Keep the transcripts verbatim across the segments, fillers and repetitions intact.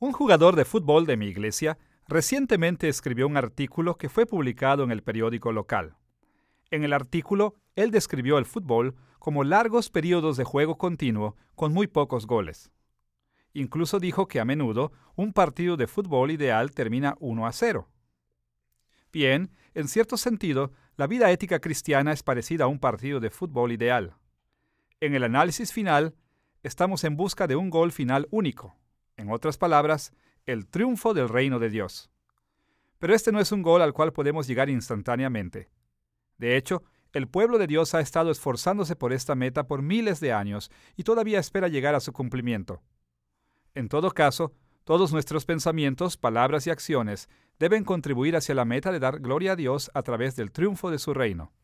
Un jugador de fútbol de mi iglesia recientemente escribió un artículo que fue publicado en el periódico local. En el artículo, él describió el fútbol como largos periodos de juego continuo con muy pocos goles. Incluso dijo que a menudo un partido de fútbol ideal termina uno a cero. Bien, en cierto sentido, la vida ética cristiana es parecida a un partido de fútbol ideal. En el análisis final, estamos en busca de un gol final único. En otras palabras, el triunfo del reino de Dios. Pero este no es un gol al cual podemos llegar instantáneamente. De hecho, el pueblo de Dios ha estado esforzándose por esta meta por miles de años y todavía espera llegar a su cumplimiento. En todo caso, todos nuestros pensamientos, palabras y acciones deben contribuir hacia la meta de dar gloria a Dios a través del triunfo de su reino.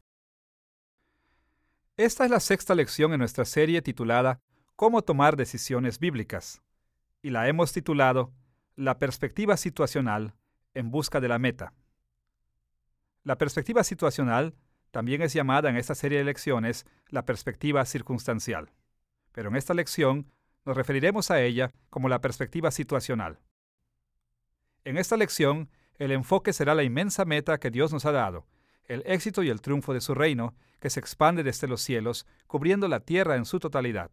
Esta es la sexta lección en nuestra serie titulada Cómo tomar decisiones bíblicas, y la hemos titulado La perspectiva situacional en busca de la meta. La perspectiva situacional también es llamada en esta serie de lecciones la perspectiva circunstancial, pero en esta lección nos referiremos a ella como la perspectiva situacional. En esta lección, el enfoque será la inmensa meta que Dios nos ha dado, el éxito y el triunfo de su reino, que se expande desde los cielos, cubriendo la tierra en su totalidad.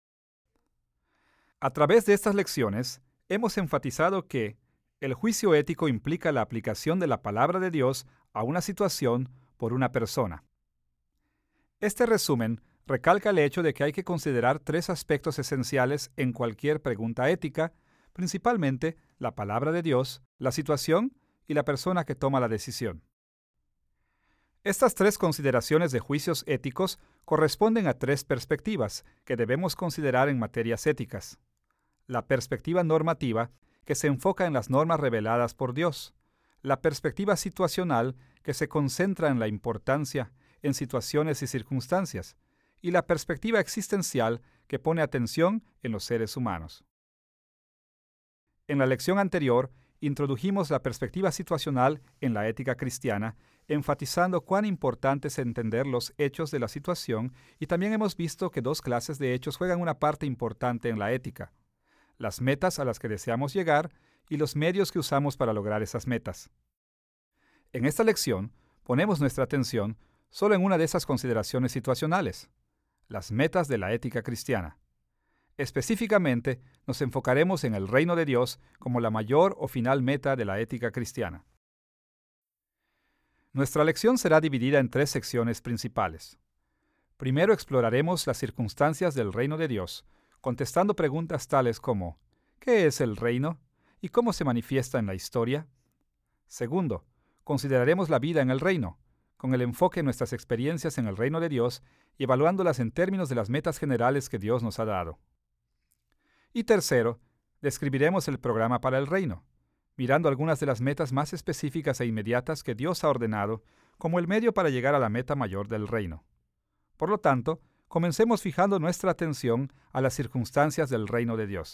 A través de estas lecciones, hemos enfatizado que el juicio ético implica la aplicación de la palabra de Dios a una situación por una persona. Este resumen recalca el hecho de que hay que considerar tres aspectos esenciales en cualquier pregunta ética, principalmente la palabra de Dios, la situación y la persona que toma la decisión. Estas tres consideraciones de juicios éticos corresponden a tres perspectivas que debemos considerar en materias éticas. La perspectiva normativa, que se enfoca en las normas reveladas por Dios. La perspectiva situacional, que se concentra en la importancia en situaciones y circunstancias. Y la perspectiva existencial, que pone atención en los seres humanos. En la lección anterior, introdujimos la perspectiva situacional en la ética cristiana, enfatizando cuán importante es entender los hechos de la situación, y también hemos visto que dos clases de hechos juegan una parte importante en la ética: las metas a las que deseamos llegar y los medios que usamos para lograr esas metas. En esta lección, ponemos nuestra atención solo en una de esas consideraciones situacionales: las metas de la ética cristiana. Específicamente, nos enfocaremos en el reino de Dios como la mayor o final meta de la ética cristiana. Nuestra lección será dividida en tres secciones principales. Primero exploraremos las circunstancias del reino de Dios, contestando preguntas tales como ¿qué es el reino? ¿Y cómo se manifiesta en la historia? Segundo, consideraremos la vida en el reino, con el enfoque en nuestras experiencias en el reino de Dios y evaluándolas en términos de las metas generales que Dios nos ha dado. Y tercero, describiremos el programa para el reino, mirando algunas de las metas más específicas e inmediatas que Dios ha ordenado como el medio para llegar a la meta mayor del reino. Por lo tanto, comencemos fijando nuestra atención a las circunstancias del reino de Dios.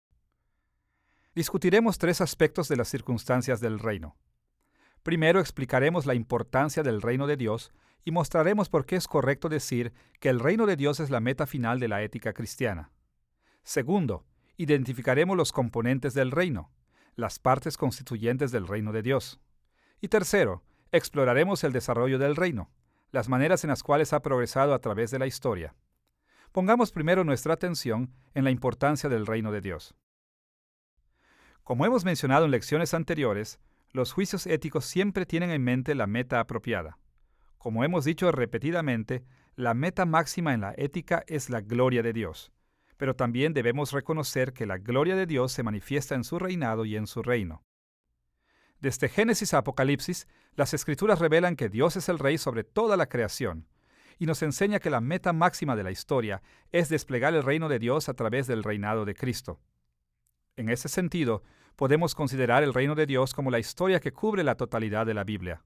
Discutiremos tres aspectos de las circunstancias del reino. Primero explicaremos la importancia del reino de Dios y mostraremos por qué es correcto decir que el reino de Dios es la meta final de la ética cristiana. Segundo, identificaremos los componentes del reino, las partes constituyentes del reino de Dios. Y tercero, exploraremos el desarrollo del reino, las maneras en las cuales ha progresado a través de la historia. Pongamos primero nuestra atención en la importancia del reino de Dios. Como hemos mencionado en lecciones anteriores, los juicios éticos siempre tienen en mente la meta apropiada. Como hemos dicho repetidamente, la meta máxima en la ética es la gloria de Dios, pero también debemos reconocer que la gloria de Dios se manifiesta en su reinado y en su reino. Desde Génesis a Apocalipsis, las Escrituras revelan que Dios es el Rey sobre toda la creación, y nos enseña que la meta máxima de la historia es desplegar el reino de Dios a través del reinado de Cristo. En ese sentido, podemos considerar el reino de Dios como la historia que cubre la totalidad de la Biblia.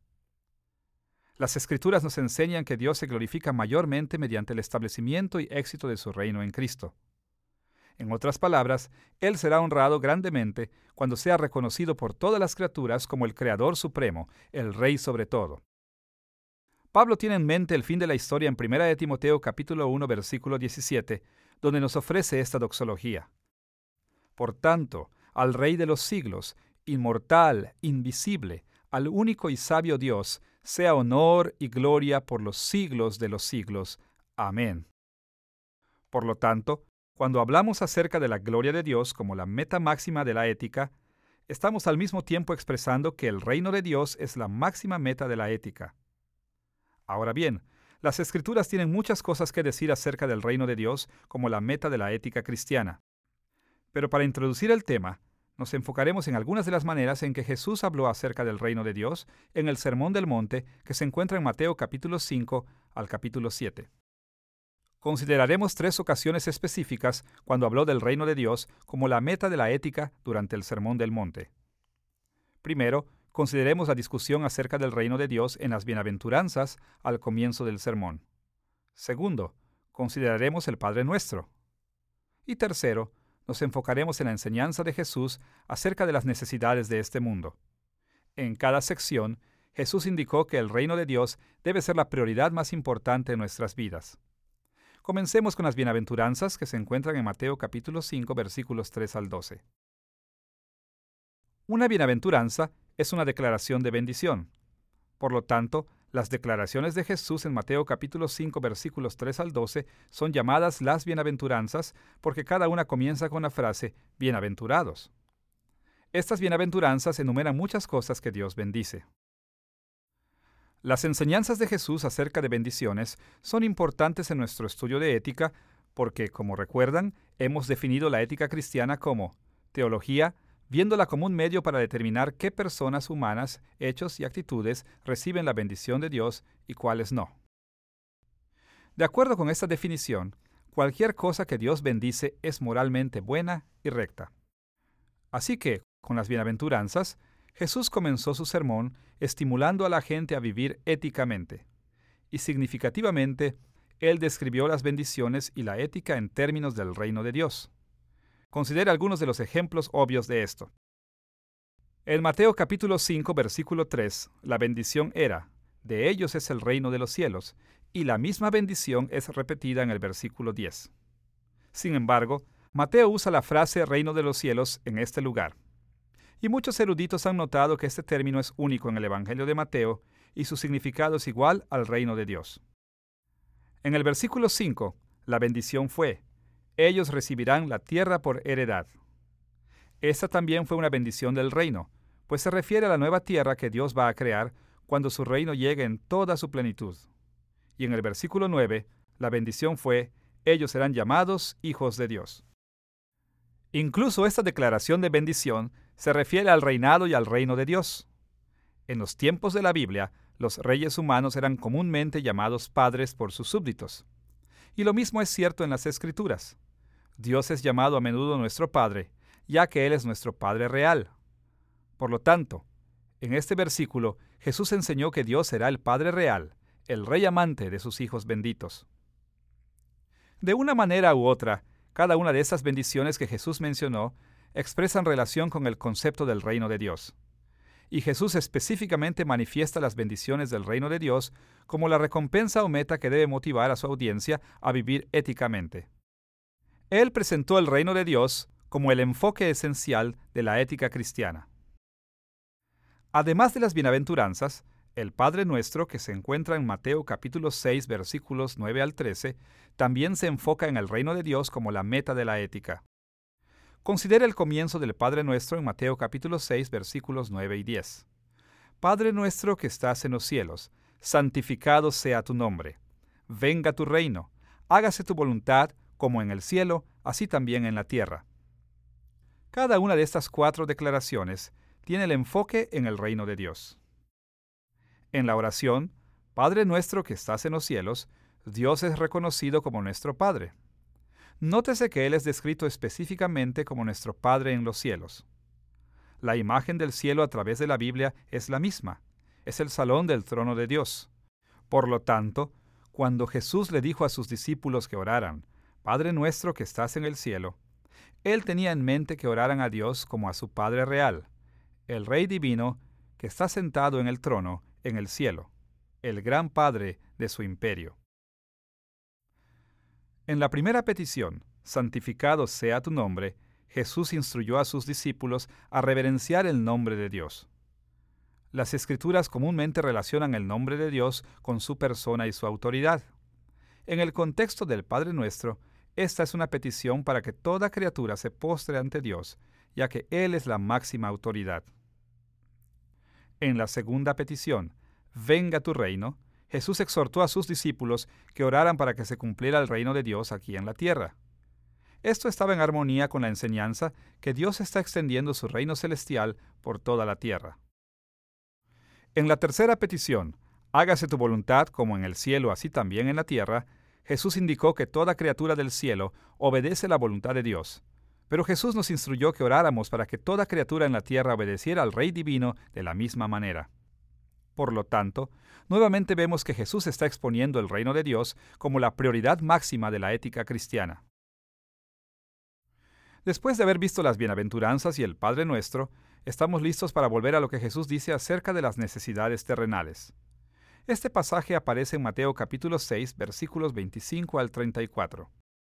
Las Escrituras nos enseñan que Dios se glorifica mayormente mediante el establecimiento y éxito de su reino en Cristo. En otras palabras, Él será honrado grandemente cuando sea reconocido por todas las criaturas como el Creador Supremo, el Rey sobre todo. Pablo tiene en mente el fin de la historia en primera de Timoteo capítulo uno, versículo diecisiete, donde nos ofrece esta doxología. Por tanto, al Rey de los siglos, inmortal, invisible, al único y sabio Dios, sea honor y gloria por los siglos de los siglos. Amén. Por lo tanto, cuando hablamos acerca de la gloria de Dios como la meta máxima de la ética, estamos al mismo tiempo expresando que el reino de Dios es la máxima meta de la ética. Ahora bien, las Escrituras tienen muchas cosas que decir acerca del reino de Dios como la meta de la ética cristiana. Pero para introducir el tema, nos enfocaremos en algunas de las maneras en que Jesús habló acerca del reino de Dios en el Sermón del Monte que se encuentra en Mateo capítulo cinco al capítulo siete. Consideraremos tres ocasiones específicas cuando habló del reino de Dios como la meta de la ética durante el Sermón del Monte. Primero, consideremos la discusión acerca del reino de Dios en las bienaventuranzas al comienzo del sermón. Segundo, consideraremos el Padre Nuestro. Y tercero, nos enfocaremos en la enseñanza de Jesús acerca de las necesidades de este mundo. En cada sección, Jesús indicó que el reino de Dios debe ser la prioridad más importante en nuestras vidas. Comencemos con las bienaventuranzas que se encuentran en Mateo capítulo cinco, versículos tres al doce. Una bienaventuranza es una declaración de bendición. Por lo tanto, las declaraciones de Jesús en Mateo capítulo cinco, versículos tres al doce son llamadas las bienaventuranzas porque cada una comienza con la frase bienaventurados. Estas bienaventuranzas enumeran muchas cosas que Dios bendice. Las enseñanzas de Jesús acerca de bendiciones son importantes en nuestro estudio de ética porque, como recuerdan, hemos definido la ética cristiana como teología, viéndola como un medio para determinar qué personas humanas, hechos y actitudes reciben la bendición de Dios y cuáles no. De acuerdo con esta definición, cualquier cosa que Dios bendice es moralmente buena y recta. Así que, con las bienaventuranzas, Jesús comenzó su sermón estimulando a la gente a vivir éticamente. Y significativamente, Él describió las bendiciones y la ética en términos del reino de Dios. Considere algunos de los ejemplos obvios de esto. En Mateo capítulo cinco, versículo tres, la bendición era, de ellos es el reino de los cielos, y la misma bendición es repetida en el versículo diez. Sin embargo, Mateo usa la frase reino de los cielos en este lugar. Y muchos eruditos han notado que este término es único en el Evangelio de Mateo y su significado es igual al reino de Dios. En el versículo cinco, la bendición fue, ellos recibirán la tierra por heredad. Esta también fue una bendición del reino, pues se refiere a la nueva tierra que Dios va a crear cuando su reino llegue en toda su plenitud. Y en el versículo nueve, la bendición fue, ellos serán llamados hijos de Dios. Incluso esta declaración de bendición se refiere al reinado y al reino de Dios. En los tiempos de la Biblia, los reyes humanos eran comúnmente llamados padres por sus súbditos. Y lo mismo es cierto en las Escrituras. Dios es llamado a menudo nuestro Padre, ya que Él es nuestro Padre real. Por lo tanto, en este versículo, Jesús enseñó que Dios será el Padre real, el Rey amante de sus hijos benditos. De una manera u otra, cada una de estas bendiciones que Jesús mencionó expresan relación con el concepto del reino de Dios. Y Jesús específicamente manifiesta las bendiciones del reino de Dios como la recompensa o meta que debe motivar a su audiencia a vivir éticamente. Él presentó el reino de Dios como el enfoque esencial de la ética cristiana. Además de las bienaventuranzas, el Padre Nuestro, que se encuentra en Mateo capítulo seis, versículos nueve al trece, también se enfoca en el reino de Dios como la meta de la ética. Considera el comienzo del Padre Nuestro en Mateo capítulo seis, versículos nueve y diez. Padre nuestro que estás en los cielos, santificado sea tu nombre. Venga tu reino, hágase tu voluntad, como en el cielo, así también en la tierra. Cada una de estas cuatro declaraciones tiene el enfoque en el reino de Dios. En la oración, Padre nuestro que estás en los cielos, Dios es reconocido como nuestro Padre. Nótese que Él es descrito específicamente como nuestro Padre en los cielos. La imagen del cielo a través de la Biblia es la misma. Es el salón del trono de Dios. Por lo tanto, cuando Jesús le dijo a sus discípulos que oraran, Padre nuestro que estás en el cielo, Él tenía en mente que oraran a Dios como a su Padre real, el Rey divino que está sentado en el trono en el cielo, el gran Padre de su imperio. En la primera petición, santificado sea tu nombre, Jesús instruyó a sus discípulos a reverenciar el nombre de Dios. Las Escrituras comúnmente relacionan el nombre de Dios con su persona y su autoridad. En el contexto del Padre Nuestro, esta es una petición para que toda criatura se postre ante Dios, ya que Él es la máxima autoridad. En la segunda petición, venga tu reino, Jesús exhortó a sus discípulos que oraran para que se cumpliera el reino de Dios aquí en la tierra. Esto estaba en armonía con la enseñanza que Dios está extendiendo su reino celestial por toda la tierra. En la tercera petición, hágase tu voluntad como en el cielo, así también en la tierra, Jesús indicó que toda criatura del cielo obedece la voluntad de Dios. Pero Jesús nos instruyó que oráramos para que toda criatura en la tierra obedeciera al Rey Divino de la misma manera. Por lo tanto, nuevamente vemos que Jesús está exponiendo el reino de Dios como la prioridad máxima de la ética cristiana. Después de haber visto las bienaventuranzas y el Padre Nuestro, estamos listos para volver a lo que Jesús dice acerca de las necesidades terrenales. Este pasaje aparece en Mateo capítulo seis, versículos veinticinco al treinta y cuatro.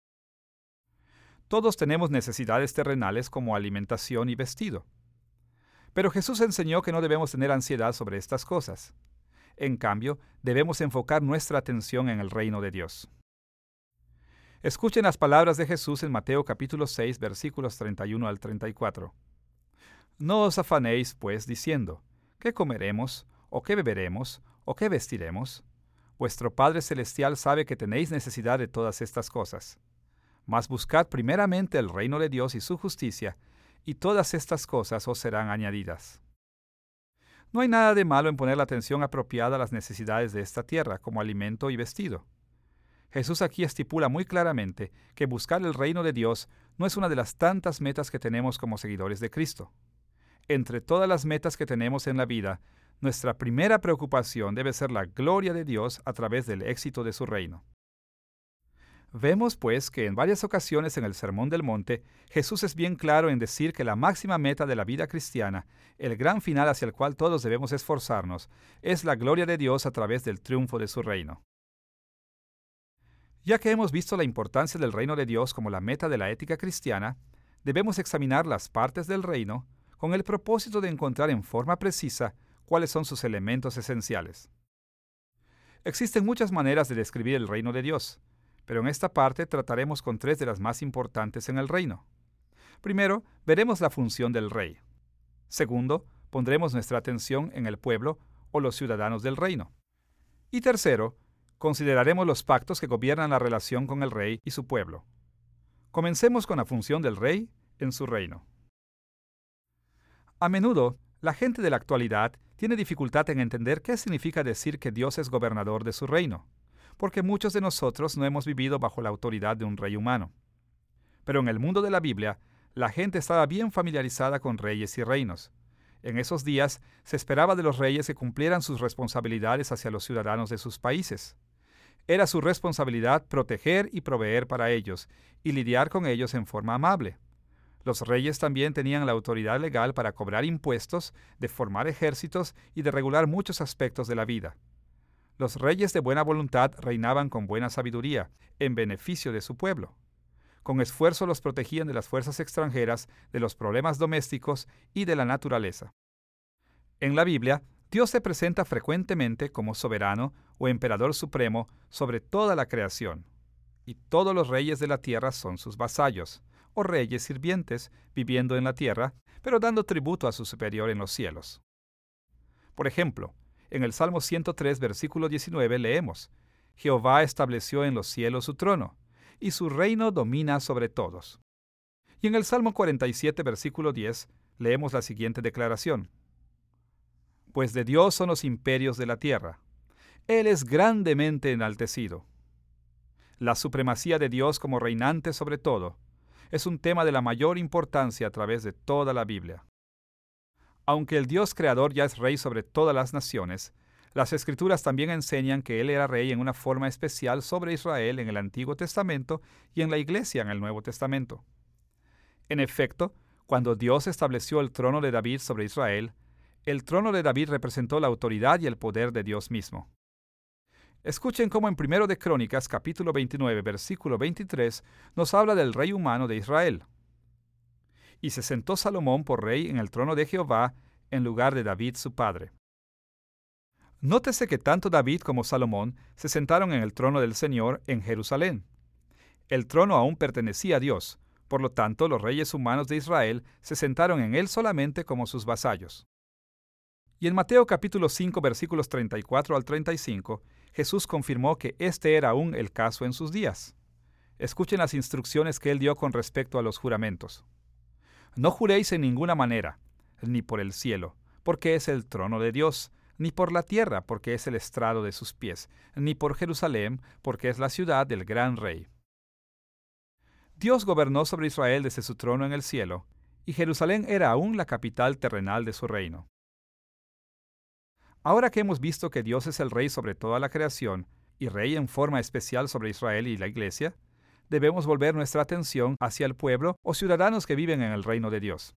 Todos tenemos necesidades terrenales como alimentación y vestido. Pero Jesús enseñó que no debemos tener ansiedad sobre estas cosas. En cambio, debemos enfocar nuestra atención en el reino de Dios. Escuchen las palabras de Jesús en Mateo capítulo seis, versículos treinta y uno al treinta y cuatro. No os afanéis, pues, diciendo, ¿qué comeremos, o qué beberemos, o qué vestiremos? Vuestro Padre Celestial sabe que tenéis necesidad de todas estas cosas. Mas buscad primeramente el reino de Dios y su justicia, y todas estas cosas os serán añadidas. No hay nada de malo en poner la atención apropiada a las necesidades de esta tierra, como alimento y vestido. Jesús aquí estipula muy claramente que buscar el reino de Dios no es una de las tantas metas que tenemos como seguidores de Cristo. Entre todas las metas que tenemos en la vida, nuestra primera preocupación debe ser la gloria de Dios a través del éxito de su reino. Vemos, pues, que en varias ocasiones en el Sermón del Monte, Jesús es bien claro en decir que la máxima meta de la vida cristiana, el gran final hacia el cual todos debemos esforzarnos, es la gloria de Dios a través del triunfo de su reino. Ya que hemos visto la importancia del reino de Dios como la meta de la ética cristiana, debemos examinar las partes del reino con el propósito de encontrar en forma precisa cuáles son sus elementos esenciales. Existen muchas maneras de describir el reino de Dios, pero en esta parte trataremos con tres de las más importantes en el reino. Primero, veremos la función del rey. Segundo, pondremos nuestra atención en el pueblo o los ciudadanos del reino. Y tercero, consideraremos los pactos que gobiernan la relación con el rey y su pueblo. Comencemos con la función del rey en su reino. A menudo, la gente de la actualidad tiene dificultad en entender qué significa decir que Dios es gobernador de su reino, porque muchos de nosotros no hemos vivido bajo la autoridad de un rey humano. Pero en el mundo de la Biblia, la gente estaba bien familiarizada con reyes y reinos. En esos días, se esperaba de los reyes que cumplieran sus responsabilidades hacia los ciudadanos de sus países. Era su responsabilidad proteger y proveer para ellos, y lidiar con ellos en forma amable. Los reyes también tenían la autoridad legal para cobrar impuestos, de formar ejércitos y de regular muchos aspectos de la vida. Los reyes de buena voluntad reinaban con buena sabiduría, en beneficio de su pueblo. Con esfuerzo los protegían de las fuerzas extranjeras, de los problemas domésticos y de la naturaleza. En la Biblia, Dios se presenta frecuentemente como soberano o emperador supremo sobre toda la creación, y todos los reyes de la tierra son sus vasallos, o reyes sirvientes, viviendo en la tierra, pero dando tributo a su superior en los cielos. Por ejemplo, en el Salmo ciento tres, versículo diecinueve, leemos: Jehová estableció en los cielos su trono, y su reino domina sobre todos. Y en el Salmo cuarenta y siete, versículo diez, leemos la siguiente declaración: Pues de Dios son los imperios de la tierra. Él es grandemente enaltecido. La supremacía de Dios como reinante sobre todo es un tema de la mayor importancia a través de toda la Biblia. Aunque el Dios creador ya es rey sobre todas las naciones, las Escrituras también enseñan que Él era rey en una forma especial sobre Israel en el Antiguo Testamento y en la Iglesia en el Nuevo Testamento. En efecto, cuando Dios estableció el trono de David sobre Israel, el trono de David representó la autoridad y el poder de Dios mismo. Escuchen cómo en Primero de Crónicas, capítulo veintinueve, versículo veintitrés, nos habla del rey humano de Israel. y se sentó Salomón por rey en el trono de Jehová, en lugar de David su padre. Nótese que tanto David como Salomón se sentaron en el trono del Señor en Jerusalén. El trono aún pertenecía a Dios, por lo tanto los reyes humanos de Israel se sentaron en él solamente como sus vasallos. Y en Mateo capítulo cinco versículos treinta y cuatro al treinta y cinco, Jesús confirmó que este era aún el caso en sus días. Escuchen las instrucciones que él dio con respecto a los juramentos. No juréis en ninguna manera, ni por el cielo, porque es el trono de Dios, ni por la tierra, porque es el estrado de sus pies, ni por Jerusalén, porque es la ciudad del gran rey. Dios gobernó sobre Israel desde su trono en el cielo, y Jerusalén era aún la capital terrenal de su reino. Ahora que hemos visto que Dios es el rey sobre toda la creación, y rey en forma especial sobre Israel y la iglesia, debemos volver nuestra atención hacia el pueblo o ciudadanos que viven en el reino de Dios.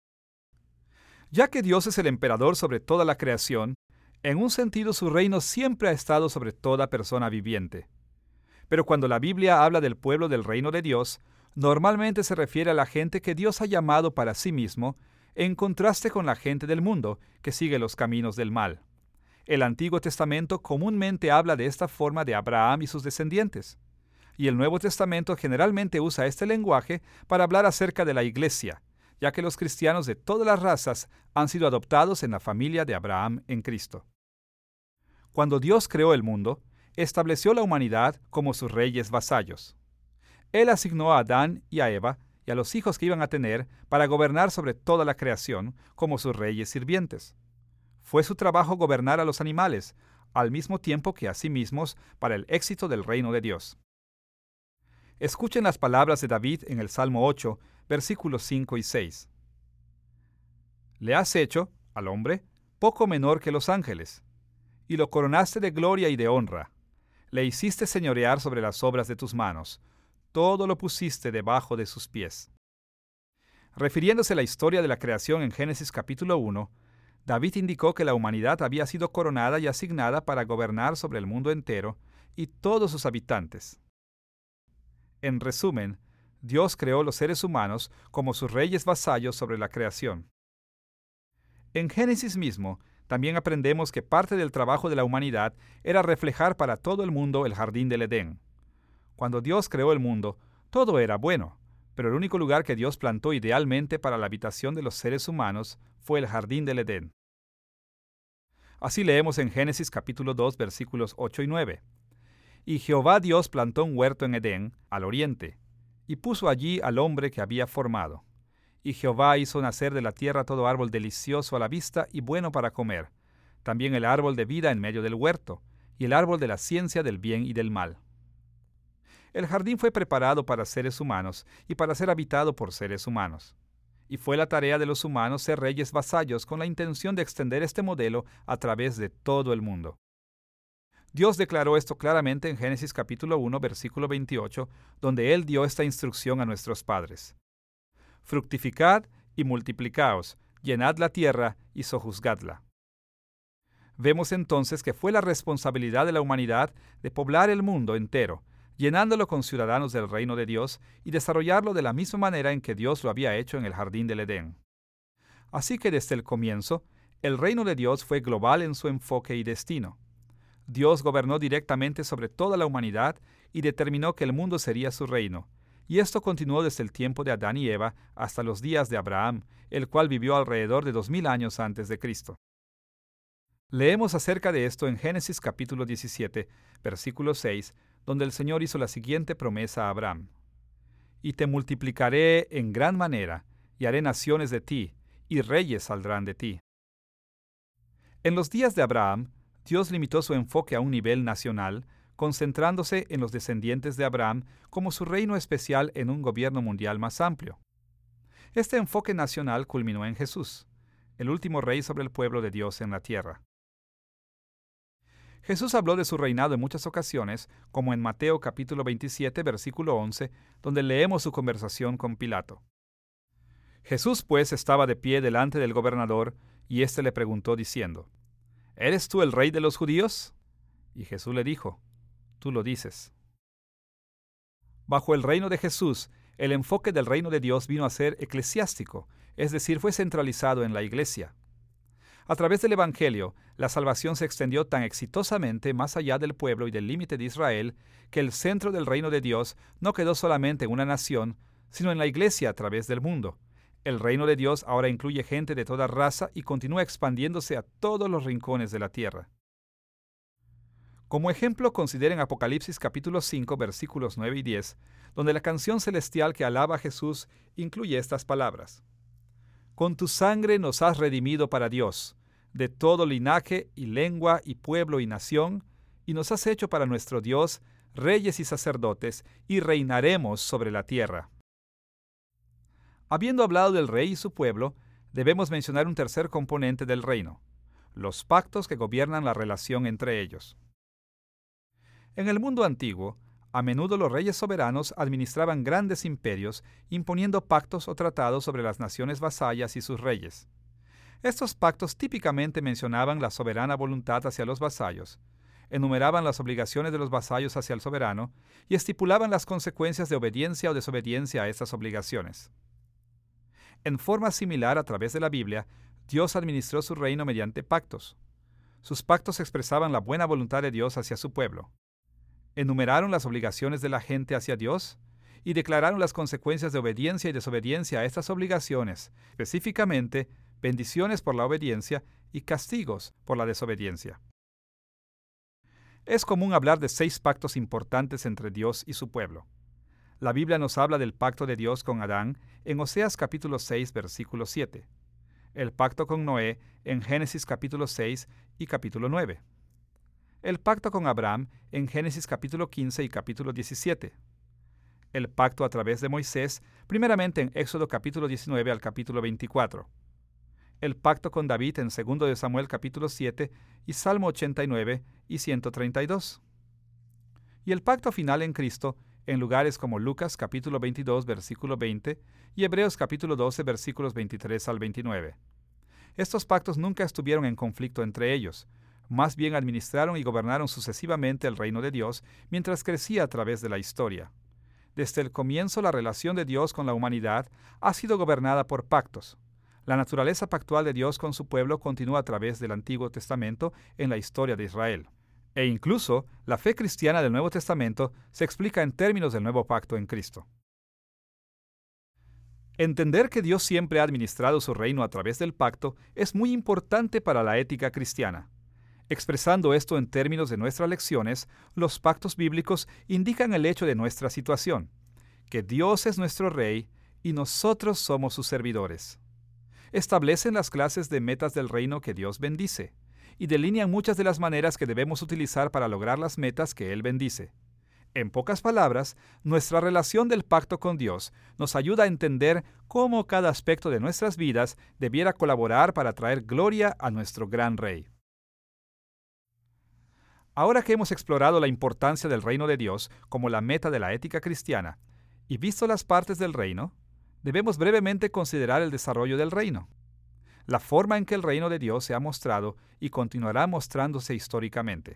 Ya que Dios es el emperador sobre toda la creación, en un sentido su reino siempre ha estado sobre toda persona viviente. Pero cuando la Biblia habla del pueblo del reino de Dios, normalmente se refiere a la gente que Dios ha llamado para sí mismo, en contraste con la gente del mundo que sigue los caminos del mal. El Antiguo Testamento comúnmente habla de esta forma de Abraham y sus descendientes, y el Nuevo Testamento generalmente usa este lenguaje para hablar acerca de la Iglesia, ya que los cristianos de todas las razas han sido adoptados en la familia de Abraham en Cristo. Cuando Dios creó el mundo, estableció la humanidad como sus reyes vasallos. Él asignó a Adán y a Eva y a los hijos que iban a tener para gobernar sobre toda la creación como sus reyes sirvientes. Fue su trabajo gobernar a los animales, al mismo tiempo que a sí mismos, para el éxito del reino de Dios. Escuchen las palabras de David en el Salmo ocho, versículos cinco y seis. Le has hecho, al hombre, poco menor que los ángeles, y lo coronaste de gloria y de honra. Le hiciste señorear sobre las obras de tus manos, todo lo pusiste debajo de sus pies. Refiriéndose a la historia de la creación en Génesis capítulo uno, David indicó que la humanidad había sido coronada y asignada para gobernar sobre el mundo entero y todos sus habitantes. En resumen, Dios creó los seres humanos como sus reyes vasallos sobre la creación. En Génesis mismo, también aprendemos que parte del trabajo de la humanidad era reflejar para todo el mundo el jardín del Edén. Cuando Dios creó el mundo, todo era bueno, pero el único lugar que Dios plantó idealmente para la habitación de los seres humanos fue el jardín del Edén. Así leemos en Génesis capítulo dos, versículos ocho y nueve. Y Jehová Dios plantó un huerto en Edén, al oriente, y puso allí al hombre que había formado. Y Jehová hizo nacer de la tierra todo árbol delicioso a la vista y bueno para comer, también el árbol de vida en medio del huerto, y el árbol de la ciencia del bien y del mal. El jardín fue preparado para seres humanos y para ser habitado por seres humanos. Y fue la tarea de los humanos ser reyes vasallos con la intención de extender este modelo a través de todo el mundo. Dios declaró esto claramente en Génesis capítulo uno, versículo veintiocho, donde Él dio esta instrucción a nuestros padres. Fructificad y multiplicaos, llenad la tierra y sojuzgadla. Vemos entonces que fue la responsabilidad de la humanidad de poblar el mundo entero, llenándolo con ciudadanos del reino de Dios y desarrollarlo de la misma manera en que Dios lo había hecho en el jardín del Edén. Así que desde el comienzo, el reino de Dios fue global en su enfoque y destino. Dios gobernó directamente sobre toda la humanidad y determinó que el mundo sería su reino, y esto continuó desde el tiempo de Adán y Eva hasta los días de Abraham, el cual vivió alrededor de dos mil años antes de Cristo. Leemos acerca de esto en Génesis capítulo diecisiete, versículo seis, donde el Señor hizo la siguiente promesa a Abraham. Y te multiplicaré en gran manera, y haré naciones de ti, y reyes saldrán de ti. En los días de Abraham, Dios limitó su enfoque a un nivel nacional, concentrándose en los descendientes de Abraham como su reino especial en un gobierno mundial más amplio. Este enfoque nacional culminó en Jesús, el último rey sobre el pueblo de Dios en la tierra. Jesús habló de su reinado en muchas ocasiones, como en Mateo capítulo veintisiete, versículo once, donde leemos su conversación con Pilato. Jesús, pues, estaba de pie delante del gobernador, y éste le preguntó diciendo, ¿eres tú el rey de los judíos? Y Jesús le dijo, tú lo dices. Bajo el reino de Jesús, el enfoque del reino de Dios vino a ser eclesiástico, es decir, fue centralizado en la Iglesia. A través del Evangelio, la salvación se extendió tan exitosamente más allá del pueblo y del límite de Israel, que el centro del reino de Dios no quedó solamente en una nación, sino en la Iglesia a través del mundo. El reino de Dios ahora incluye gente de toda raza y continúa expandiéndose a todos los rincones de la tierra. Como ejemplo, consideren Apocalipsis capítulo cinco, versículos nueve y diez, donde la canción celestial que alaba a Jesús incluye estas palabras. Con tu sangre nos has redimido para Dios, de todo linaje y lengua y pueblo y nación, y nos has hecho para nuestro Dios reyes y sacerdotes, y reinaremos sobre la tierra. Habiendo hablado del rey y su pueblo, debemos mencionar un tercer componente del reino, los pactos que gobiernan la relación entre ellos. En el mundo antiguo, a menudo los reyes soberanos administraban grandes imperios, imponiendo pactos o tratados sobre las naciones vasallas y sus reyes. Estos pactos típicamente mencionaban la soberana voluntad hacia los vasallos, enumeraban las obligaciones de los vasallos hacia el soberano y estipulaban las consecuencias de obediencia o desobediencia a estas obligaciones. En forma similar, a través de la Biblia, Dios administró su reino mediante pactos. Sus pactos expresaban la buena voluntad de Dios hacia su pueblo. Enumeraron las obligaciones de la gente hacia Dios y declararon las consecuencias de obediencia y desobediencia a estas obligaciones, específicamente bendiciones por la obediencia y castigos por la desobediencia. Es común hablar de seis pactos importantes entre Dios y su pueblo. La Biblia nos habla del pacto de Dios con Adán en Oseas capítulo seis, versículo siete. El pacto con Noé en Génesis capítulo seis y capítulo nueve. El pacto con Abraham en Génesis capítulo quince y capítulo diecisiete. El pacto a través de Moisés, primeramente en Éxodo capítulo diecinueve al capítulo veinticuatro. El pacto con David en segundo de Samuel capítulo siete y Salmo ochenta y nueve y ciento treinta y dos. Y el pacto final en Cristo en lugares como Lucas capítulo veintidós versículo veinte y Hebreos capítulo doce versículos veintitrés al veintinueve. Estos pactos nunca estuvieron en conflicto entre ellos, más bien administraron y gobernaron sucesivamente el reino de Dios mientras crecía a través de la historia. Desde el comienzo, la relación de Dios con la humanidad ha sido gobernada por pactos. La naturaleza pactual de Dios con su pueblo continúa a través del Antiguo Testamento en la historia de Israel. E incluso, la fe cristiana del Nuevo Testamento se explica en términos del nuevo pacto en Cristo. Entender que Dios siempre ha administrado su reino a través del pacto es muy importante para la ética cristiana. Expresando esto en términos de nuestras lecciones, los pactos bíblicos indican el hecho de nuestra situación, que Dios es nuestro Rey y nosotros somos sus servidores. Establecen las clases de metas del reino que Dios bendice, y delinean muchas de las maneras que debemos utilizar para lograr las metas que Él bendice. En pocas palabras, nuestra relación del pacto con Dios nos ayuda a entender cómo cada aspecto de nuestras vidas debiera colaborar para traer gloria a nuestro gran Rey. Ahora que hemos explorado la importancia del reino de Dios como la meta de la ética cristiana y visto las partes del reino, debemos brevemente considerar el desarrollo del reino, la forma en que el reino de Dios se ha mostrado y continuará mostrándose históricamente.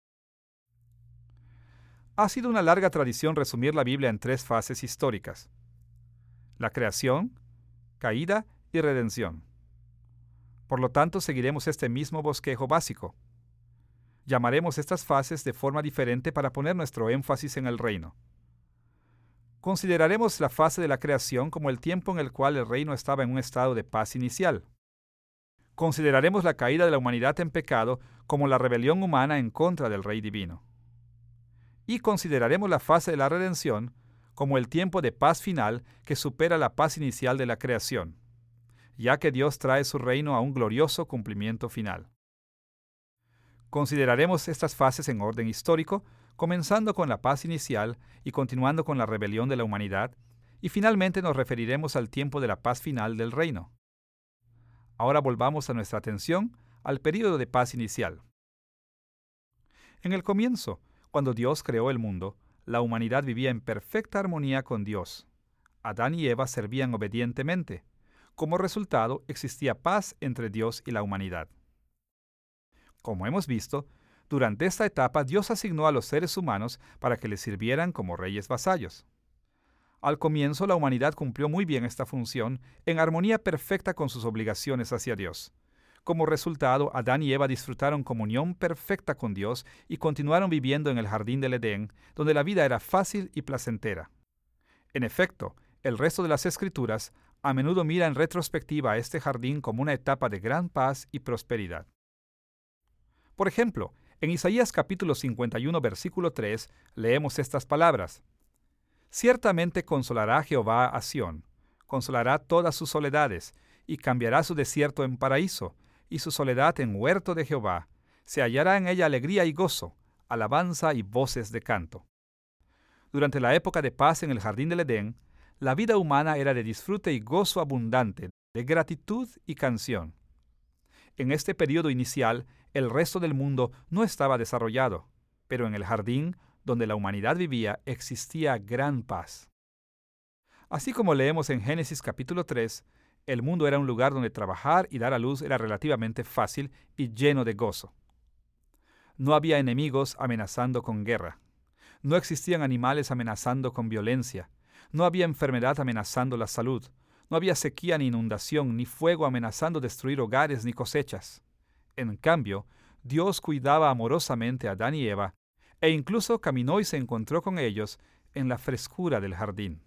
Ha sido una larga tradición resumir la Biblia en tres fases históricas: la creación, caída y redención. Por lo tanto, seguiremos este mismo bosquejo básico. Llamaremos estas fases de forma diferente para poner nuestro énfasis en el reino. Consideraremos la fase de la creación como el tiempo en el cual el reino estaba en un estado de paz inicial. Consideraremos la caída de la humanidad en pecado como la rebelión humana en contra del Rey Divino. Y consideraremos la fase de la redención como el tiempo de paz final que supera la paz inicial de la creación, ya que Dios trae su reino a un glorioso cumplimiento final. Consideraremos estas fases en orden histórico, comenzando con la paz inicial y continuando con la rebelión de la humanidad, y finalmente nos referiremos al tiempo de la paz final del reino. Ahora volvamos a nuestra atención al período de paz inicial. En el comienzo, cuando Dios creó el mundo, la humanidad vivía en perfecta armonía con Dios. Adán y Eva servían obedientemente. Como resultado, existía paz entre Dios y la humanidad. Como hemos visto, durante esta etapa Dios asignó a los seres humanos para que le sirvieran como reyes vasallos. Al comienzo, la humanidad cumplió muy bien esta función, en armonía perfecta con sus obligaciones hacia Dios. Como resultado, Adán y Eva disfrutaron comunión perfecta con Dios y continuaron viviendo en el jardín del Edén, donde la vida era fácil y placentera. En efecto, el resto de las Escrituras a menudo mira en retrospectiva a este jardín como una etapa de gran paz y prosperidad. Por ejemplo, en Isaías capítulo cincuenta y uno, versículo tres, leemos estas palabras: Ciertamente consolará Jehová a Sión, consolará todas sus soledades, y cambiará su desierto en paraíso, y su soledad en huerto de Jehová. Se hallará en ella alegría y gozo, alabanza y voces de canto. Durante la época de paz en el jardín del Edén, la vida humana era de disfrute y gozo abundante, de gratitud y canción. En este periodo inicial, el resto del mundo no estaba desarrollado, pero en el jardín donde la humanidad vivía existía gran paz. Así como leemos en Génesis capítulo tres, el mundo era un lugar donde trabajar y dar a luz era relativamente fácil y lleno de gozo. No había enemigos amenazando con guerra. No existían animales amenazando con violencia. No había enfermedad amenazando la salud. No había sequía ni inundación, ni fuego amenazando destruir hogares ni cosechas. En cambio, Dios cuidaba amorosamente a Adán y Eva, e incluso caminó y se encontró con ellos en la frescura del jardín.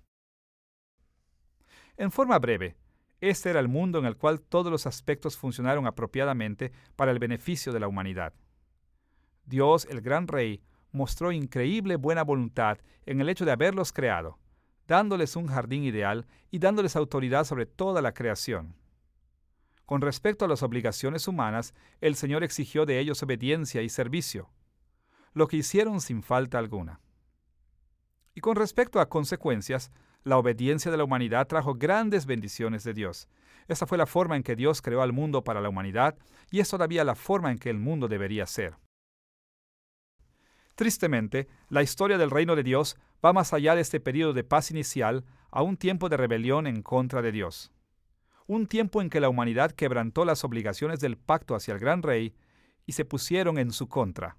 En forma breve, este era el mundo en el cual todos los aspectos funcionaron apropiadamente para el beneficio de la humanidad. Dios, el gran Rey, mostró increíble buena voluntad en el hecho de haberlos creado, dándoles un jardín ideal y dándoles autoridad sobre toda la creación. Con respecto a las obligaciones humanas, el Señor exigió de ellos obediencia y servicio, lo que hicieron sin falta alguna. Y con respecto a consecuencias, la obediencia de la humanidad trajo grandes bendiciones de Dios. Esta fue la forma en que Dios creó al mundo para la humanidad, y es todavía la forma en que el mundo debería ser. Tristemente, la historia del reino de Dios va más allá de este periodo de paz inicial a un tiempo de rebelión en contra de Dios. Un tiempo en que la humanidad quebrantó las obligaciones del pacto hacia el gran Rey y se pusieron en su contra.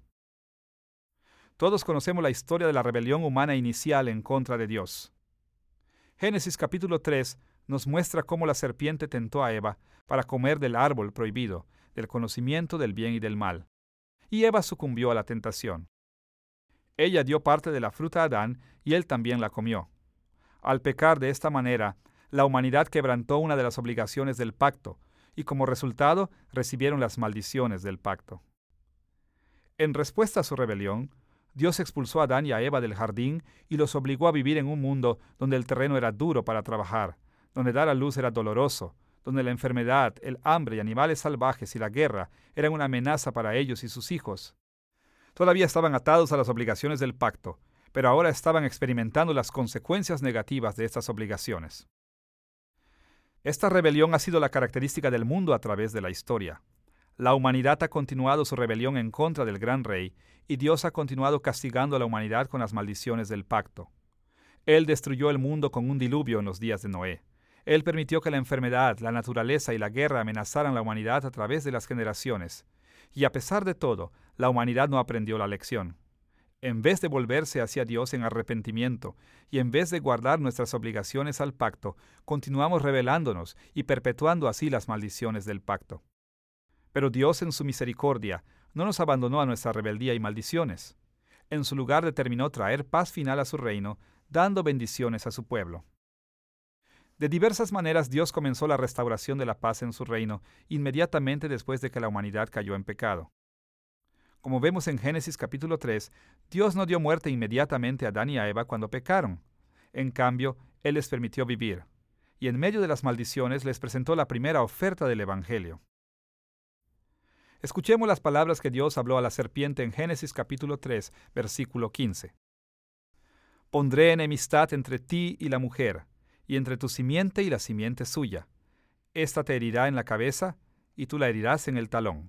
Todos conocemos la historia de la rebelión humana inicial en contra de Dios. Génesis capítulo tres nos muestra cómo la serpiente tentó a Eva para comer del árbol prohibido, del conocimiento del bien y del mal. Y Eva sucumbió a la tentación. Ella dio parte de la fruta a Adán y él también la comió. Al pecar de esta manera, la humanidad quebrantó una de las obligaciones del pacto y como resultado recibieron las maldiciones del pacto. En respuesta a su rebelión, Dios expulsó a Adán y a Eva del jardín y los obligó a vivir en un mundo donde el terreno era duro para trabajar, donde dar a luz era doloroso, donde la enfermedad, el hambre y animales salvajes y la guerra eran una amenaza para ellos y sus hijos. Todavía estaban atados a las obligaciones del pacto, pero ahora estaban experimentando las consecuencias negativas de estas obligaciones. Esta rebelión ha sido la característica del mundo a través de la historia. La humanidad ha continuado su rebelión en contra del gran Rey, y Dios ha continuado castigando a la humanidad con las maldiciones del pacto. Él destruyó el mundo con un diluvio en los días de Noé. Él permitió que la enfermedad, la naturaleza y la guerra amenazaran la humanidad a través de las generaciones. Y a pesar de todo, la humanidad no aprendió la lección. En vez de volverse hacia Dios en arrepentimiento y en vez de guardar nuestras obligaciones al pacto, continuamos rebelándonos y perpetuando así las maldiciones del pacto. Pero Dios en su misericordia no nos abandonó a nuestra rebeldía y maldiciones. En su lugar determinó traer paz final a su reino, dando bendiciones a su pueblo. De diversas maneras Dios comenzó la restauración de la paz en su reino inmediatamente después de que la humanidad cayó en pecado. Como vemos en Génesis capítulo tres, Dios no dio muerte inmediatamente a Adán y a Eva cuando pecaron. En cambio, Él les permitió vivir, y en medio de las maldiciones les presentó la primera oferta del Evangelio. Escuchemos las palabras que Dios habló a la serpiente en Génesis capítulo tres, versículo quince. Pondré enemistad entre ti y la mujer, y entre tu simiente y la simiente suya. Esta te herirá en la cabeza, y tú la herirás en el talón.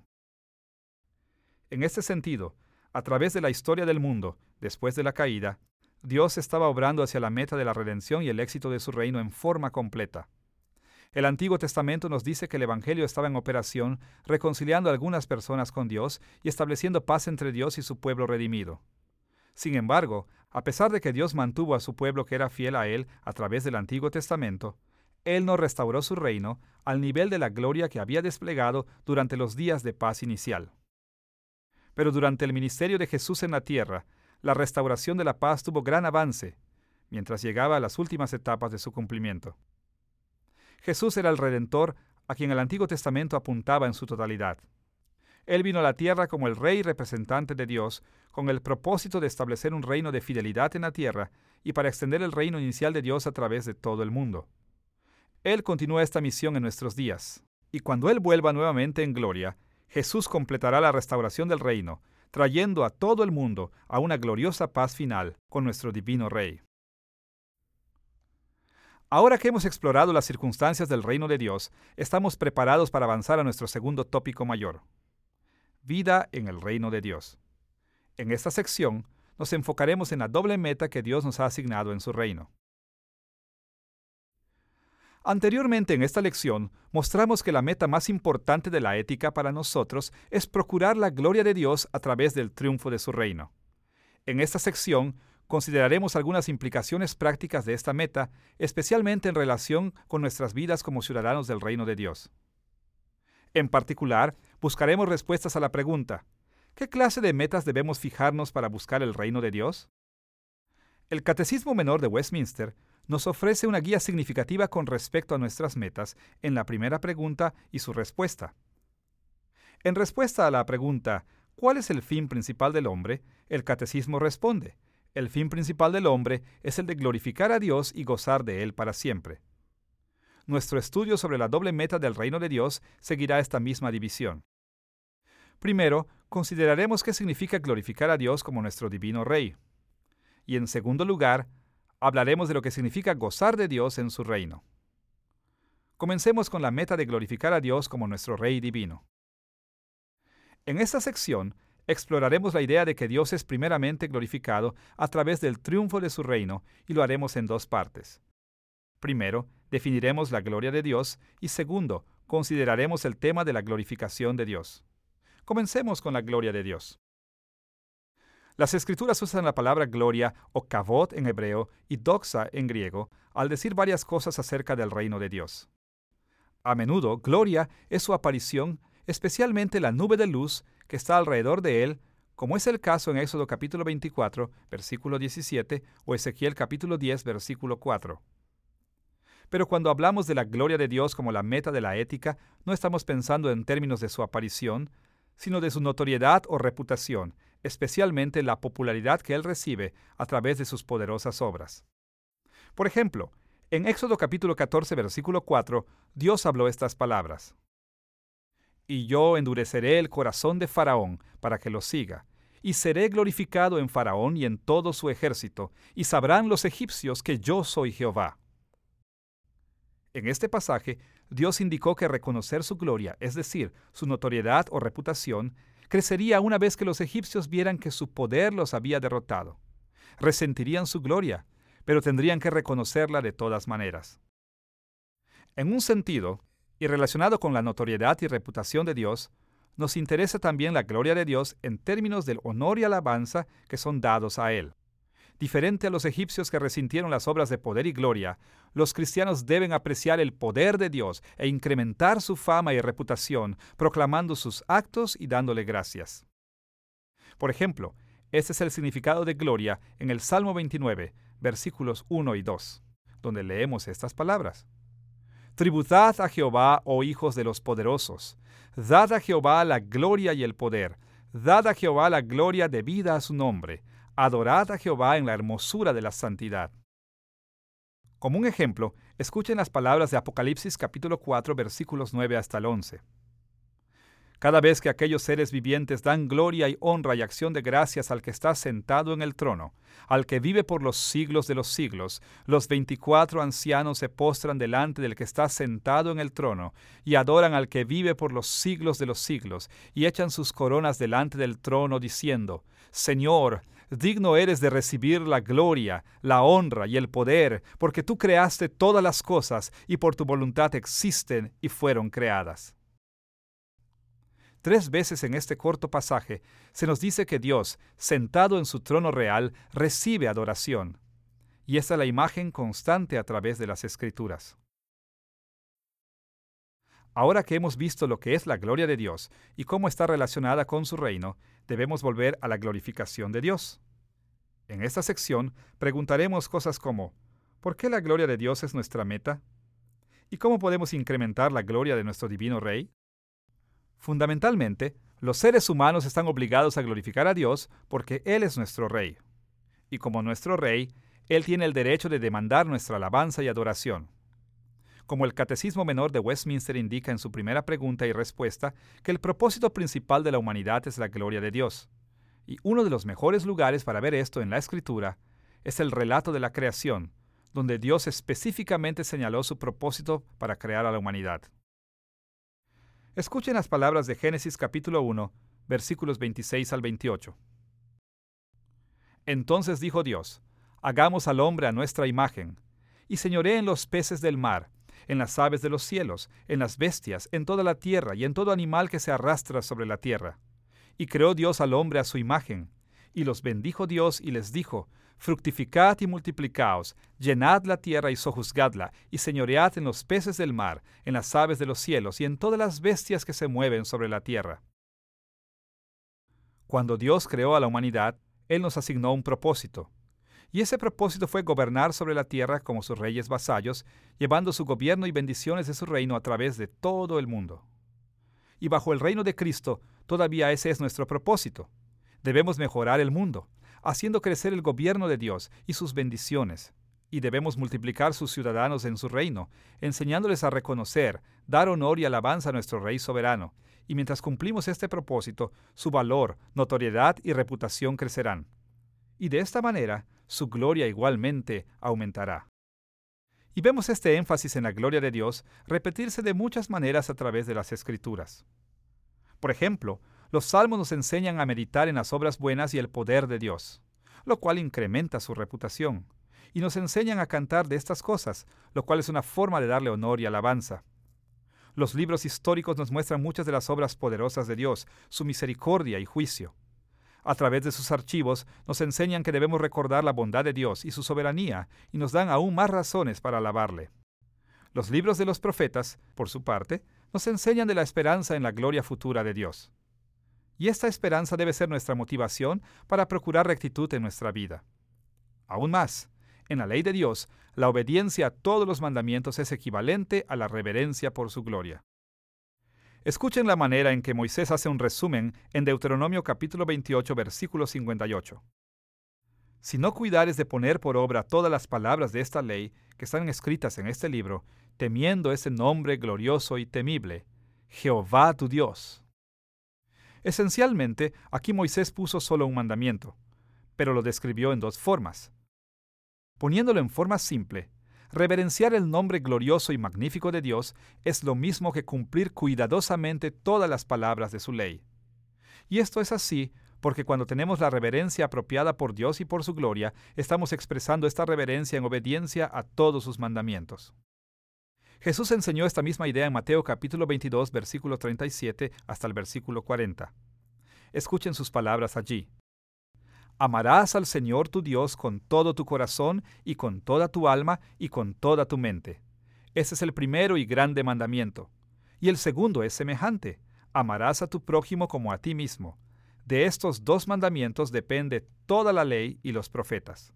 En este sentido, a través de la historia del mundo, después de la caída, Dios estaba obrando hacia la meta de la redención y el éxito de su reino en forma completa. El Antiguo Testamento nos dice que el Evangelio estaba en operación, reconciliando a algunas personas con Dios y estableciendo paz entre Dios y su pueblo redimido. Sin embargo, a pesar de que Dios mantuvo a su pueblo que era fiel a Él a través del Antiguo Testamento, Él no restauró su reino al nivel de la gloria que había desplegado durante los días de paz inicial. Pero durante el ministerio de Jesús en la tierra, la restauración de la paz tuvo gran avance, mientras llegaba a las últimas etapas de su cumplimiento. Jesús era el Redentor a quien el Antiguo Testamento apuntaba en su totalidad. Él vino a la tierra como el Rey representante de Dios, con el propósito de establecer un reino de fidelidad en la tierra y para extender el reino inicial de Dios a través de todo el mundo. Él continúa esta misión en nuestros días, y cuando Él vuelva nuevamente en gloria, Jesús completará la restauración del reino, trayendo a todo el mundo a una gloriosa paz final con nuestro divino Rey. Ahora que hemos explorado las circunstancias del reino de Dios, estamos preparados para avanzar a nuestro segundo tópico mayor: vida en el reino de Dios. En esta sección nos enfocaremos en la doble meta que Dios nos ha asignado en su reino. Anteriormente en esta lección mostramos que la meta más importante de la ética para nosotros es procurar la gloria de Dios a través del triunfo de su reino. En esta sección consideraremos algunas implicaciones prácticas de esta meta, especialmente en relación con nuestras vidas como ciudadanos del reino de Dios. En particular, buscaremos respuestas a la pregunta: ¿qué clase de metas debemos fijarnos para buscar el reino de Dios? El Catecismo Menor de Westminster nos ofrece una guía significativa con respecto a nuestras metas en la primera pregunta y su respuesta. En respuesta a la pregunta ¿cuál es el fin principal del hombre?, el Catecismo responde: el fin principal del hombre es el de glorificar a Dios y gozar de Él para siempre. Nuestro estudio sobre la doble meta del reino de Dios seguirá esta misma división. Primero, consideraremos qué significa glorificar a Dios como nuestro divino Rey. Y en segundo lugar, hablaremos de lo que significa gozar de Dios en su reino. Comencemos con la meta de glorificar a Dios como nuestro Rey divino. En esta sección, exploraremos la idea de que Dios es primeramente glorificado a través del triunfo de su reino, y lo haremos en dos partes. Primero, definiremos la gloria de Dios, y segundo, consideraremos el tema de la glorificación de Dios. Comencemos con la gloria de Dios. Las Escrituras usan la palabra gloria o kavod en hebreo y doxa en griego al decir varias cosas acerca del reino de Dios. A menudo, gloria es su aparición, especialmente la nube de luz que está alrededor de él, como es el caso en Éxodo capítulo veinticuatro, versículo diecisiete, o Ezequiel capítulo diez, versículo cuatro. Pero cuando hablamos de la gloria de Dios como la meta de la ética, no estamos pensando en términos de su aparición, sino de su notoriedad o reputación, especialmente la popularidad que Él recibe a través de sus poderosas obras. Por ejemplo, en Éxodo capítulo catorce, versículo cuatro, Dios habló estas palabras: «Y yo endureceré el corazón de Faraón para que lo siga, y seré glorificado en Faraón y en todo su ejército, y sabrán los egipcios que yo soy Jehová». En este pasaje, Dios indicó que reconocer su gloria, es decir, su notoriedad o reputación, crecería una vez que los egipcios vieran que su poder los había derrotado. Resentirían su gloria, pero tendrían que reconocerla de todas maneras. En un sentido, y relacionado con la notoriedad y reputación de Dios, nos interesa también la gloria de Dios en términos del honor y alabanza que son dados a Él. Diferente a los egipcios que resintieron las obras de poder y gloria, los cristianos deben apreciar el poder de Dios e incrementar su fama y reputación, proclamando sus actos y dándole gracias. Por ejemplo, este es el significado de gloria en el Salmo veintinueve, versículos uno y dos, donde leemos estas palabras: «Tributad a Jehová, oh hijos de los poderosos, dad a Jehová la gloria y el poder, dad a Jehová la gloria debida a su nombre, adorad a Jehová en la hermosura de la santidad». Como un ejemplo, escuchen las palabras de Apocalipsis capítulo cuatro, versículos nueve hasta el once. «Cada vez que aquellos seres vivientes dan gloria y honra y acción de gracias al que está sentado en el trono, al que vive por los siglos de los siglos, los veinticuatro ancianos se postran delante del que está sentado en el trono y adoran al que vive por los siglos de los siglos, y echan sus coronas delante del trono diciendo: Señor, digno eres de recibir la gloria, la honra y el poder, porque tú creaste todas las cosas y por tu voluntad existen y fueron creadas». Tres veces en este corto pasaje se nos dice que Dios, sentado en su trono real, recibe adoración. Y esta es la imagen constante a través de las Escrituras. Ahora que hemos visto lo que es la gloria de Dios y cómo está relacionada con su reino, debemos volver a la glorificación de Dios. En esta sección preguntaremos cosas como: ¿por qué la gloria de Dios es nuestra meta? ¿Y cómo podemos incrementar la gloria de nuestro divino Rey? Fundamentalmente, los seres humanos están obligados a glorificar a Dios porque Él es nuestro Rey. Y como nuestro Rey, Él tiene el derecho de demandar nuestra alabanza y adoración. Como el Catecismo Menor de Westminster indica en su primera pregunta y respuesta, que el propósito principal de la humanidad es la gloria de Dios. Y uno de los mejores lugares para ver esto en la Escritura es el relato de la creación, donde Dios específicamente señaló su propósito para crear a la humanidad. Escuchen las palabras de Génesis capítulo uno, versículos veintiséis al veintiocho. Entonces dijo Dios: hagamos al hombre a nuestra imagen, y señoree en los peces del mar, en las aves de los cielos, en las bestias, en toda la tierra y en todo animal que se arrastra sobre la tierra. Y creó Dios al hombre a su imagen, y los bendijo Dios y les dijo: fructificad y multiplicaos, llenad la tierra y sojuzgadla, y señoread en los peces del mar, en las aves de los cielos y en todas las bestias que se mueven sobre la tierra. Cuando Dios creó a la humanidad, Él nos asignó un propósito. Y ese propósito fue gobernar sobre la tierra como sus reyes vasallos, llevando su gobierno y bendiciones de su reino a través de todo el mundo. Y bajo el reino de Cristo, todavía ese es nuestro propósito. Debemos mejorar el mundo, haciendo crecer el gobierno de Dios y sus bendiciones. Y debemos multiplicar sus ciudadanos en su reino, enseñándoles a reconocer, dar honor y alabanza a nuestro Rey soberano. Y mientras cumplimos este propósito, su valor, notoriedad y reputación crecerán. Y de esta manera, su gloria igualmente aumentará. Y vemos este énfasis en la gloria de Dios repetirse de muchas maneras a través de las Escrituras. Por ejemplo, los salmos nos enseñan a meditar en las obras buenas y el poder de Dios, lo cual incrementa su reputación, y nos enseñan a cantar de estas cosas, lo cual es una forma de darle honor y alabanza. Los libros históricos nos muestran muchas de las obras poderosas de Dios, su misericordia y juicio. A través de sus archivos nos enseñan que debemos recordar la bondad de Dios y su soberanía, y nos dan aún más razones para alabarle. Los libros de los profetas, por su parte, nos enseñan de la esperanza en la gloria futura de Dios. Y esta esperanza debe ser nuestra motivación para procurar rectitud en nuestra vida. Aún más, en la ley de Dios, la obediencia a todos los mandamientos es equivalente a la reverencia por su gloria. Escuchen la manera en que Moisés hace un resumen en Deuteronomio capítulo veintiocho, versículo cincuenta y ocho. Si no cuidares de poner por obra todas las palabras de esta ley que están escritas en este libro, temiendo ese nombre glorioso y temible, Jehová tu Dios. Esencialmente, aquí Moisés puso solo un mandamiento, pero lo describió en dos formas. Poniéndolo en forma simple, reverenciar el nombre glorioso y magnífico de Dios es lo mismo que cumplir cuidadosamente todas las palabras de su ley. Y esto es así porque cuando tenemos la reverencia apropiada por Dios y por su gloria, estamos expresando esta reverencia en obediencia a todos sus mandamientos. Jesús enseñó esta misma idea en Mateo capítulo veintidós, versículo treinta y siete hasta el versículo cuarenta. Escuchen sus palabras allí. Amarás al Señor tu Dios con todo tu corazón y con toda tu alma y con toda tu mente. Ese es el primero y grande mandamiento. Y el segundo es semejante. Amarás a tu prójimo como a ti mismo. De estos dos mandamientos depende toda la ley y los profetas.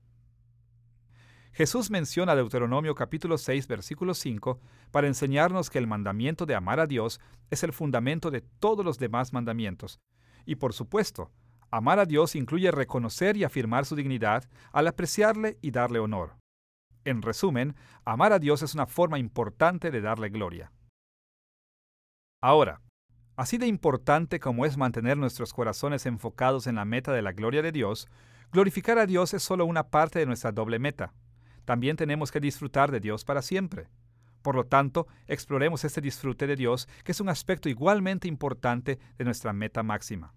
Jesús menciona Deuteronomio capítulo seis, versículo cinco, para enseñarnos que el mandamiento de amar a Dios es el fundamento de todos los demás mandamientos. Y por supuesto, amar a Dios incluye reconocer y afirmar su dignidad al apreciarle y darle honor. En resumen, amar a Dios es una forma importante de darle gloria. Ahora, así de importante como es mantener nuestros corazones enfocados en la meta de la gloria de Dios, glorificar a Dios es solo una parte de nuestra doble meta. También tenemos que disfrutar de Dios para siempre. Por lo tanto, exploremos este disfrute de Dios, que es un aspecto igualmente importante de nuestra meta máxima.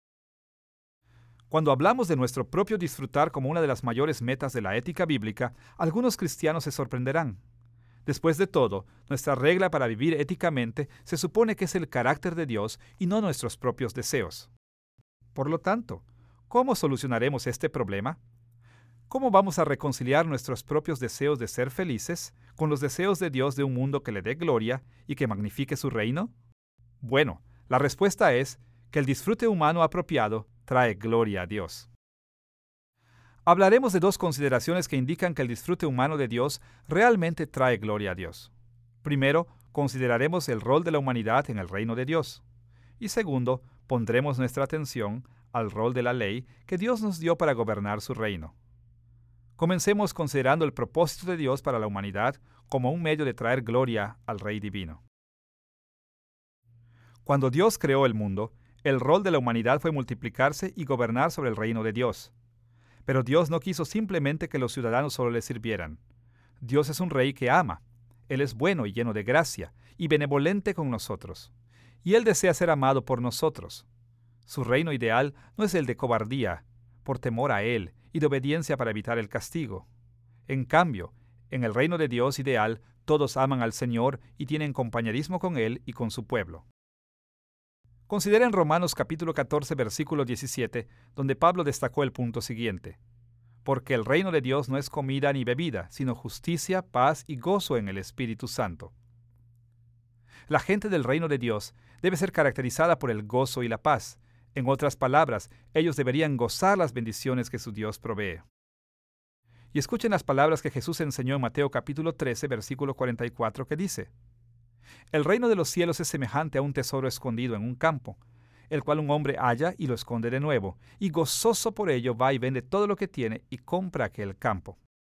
Cuando hablamos de nuestro propio disfrutar como una de las mayores metas de la ética bíblica, algunos cristianos se sorprenderán. Después de todo, nuestra regla para vivir éticamente se supone que es el carácter de Dios y no nuestros propios deseos. Por lo tanto, ¿cómo solucionaremos este problema? ¿Cómo vamos a reconciliar nuestros propios deseos de ser felices con los deseos de Dios de un mundo que le dé gloria y que magnifique su reino? Bueno, la respuesta es que el disfrute humano apropiado trae gloria a Dios. Hablaremos de dos consideraciones que indican que el disfrute humano de Dios realmente trae gloria a Dios. Primero, consideraremos el rol de la humanidad en el reino de Dios. Y segundo, pondremos nuestra atención al rol de la ley que Dios nos dio para gobernar su reino. Comencemos considerando el propósito de Dios para la humanidad como un medio de traer gloria al Rey Divino. Cuando Dios creó el mundo, el rol de la humanidad fue multiplicarse y gobernar sobre el reino de Dios. Pero Dios no quiso simplemente que los ciudadanos solo le sirvieran. Dios es un rey que ama. Él es bueno y lleno de gracia, y benevolente con nosotros. Y Él desea ser amado por nosotros. Su reino ideal no es el de cobardía, por temor a Él, y de obediencia para evitar el castigo. En cambio, en el reino de Dios ideal, todos aman al Señor y tienen compañerismo con Él y con su pueblo. Consideren Romanos capítulo catorce, versículo diecisiete, donde Pablo destacó el punto siguiente. Porque el reino de Dios no es comida ni bebida, sino justicia, paz y gozo en el Espíritu Santo. La gente del reino de Dios debe ser caracterizada por el gozo y la paz. En otras palabras, ellos deberían gozar las bendiciones que su Dios provee. Y escuchen las palabras que Jesús enseñó en Mateo capítulo trece, versículo cuarenta y cuatro, que dice: El reino de los cielos es semejante a un tesoro escondido en un campo, el cual un hombre halla y lo esconde de nuevo, y gozoso por ello va y vende todo lo que tiene y compra aquel campo.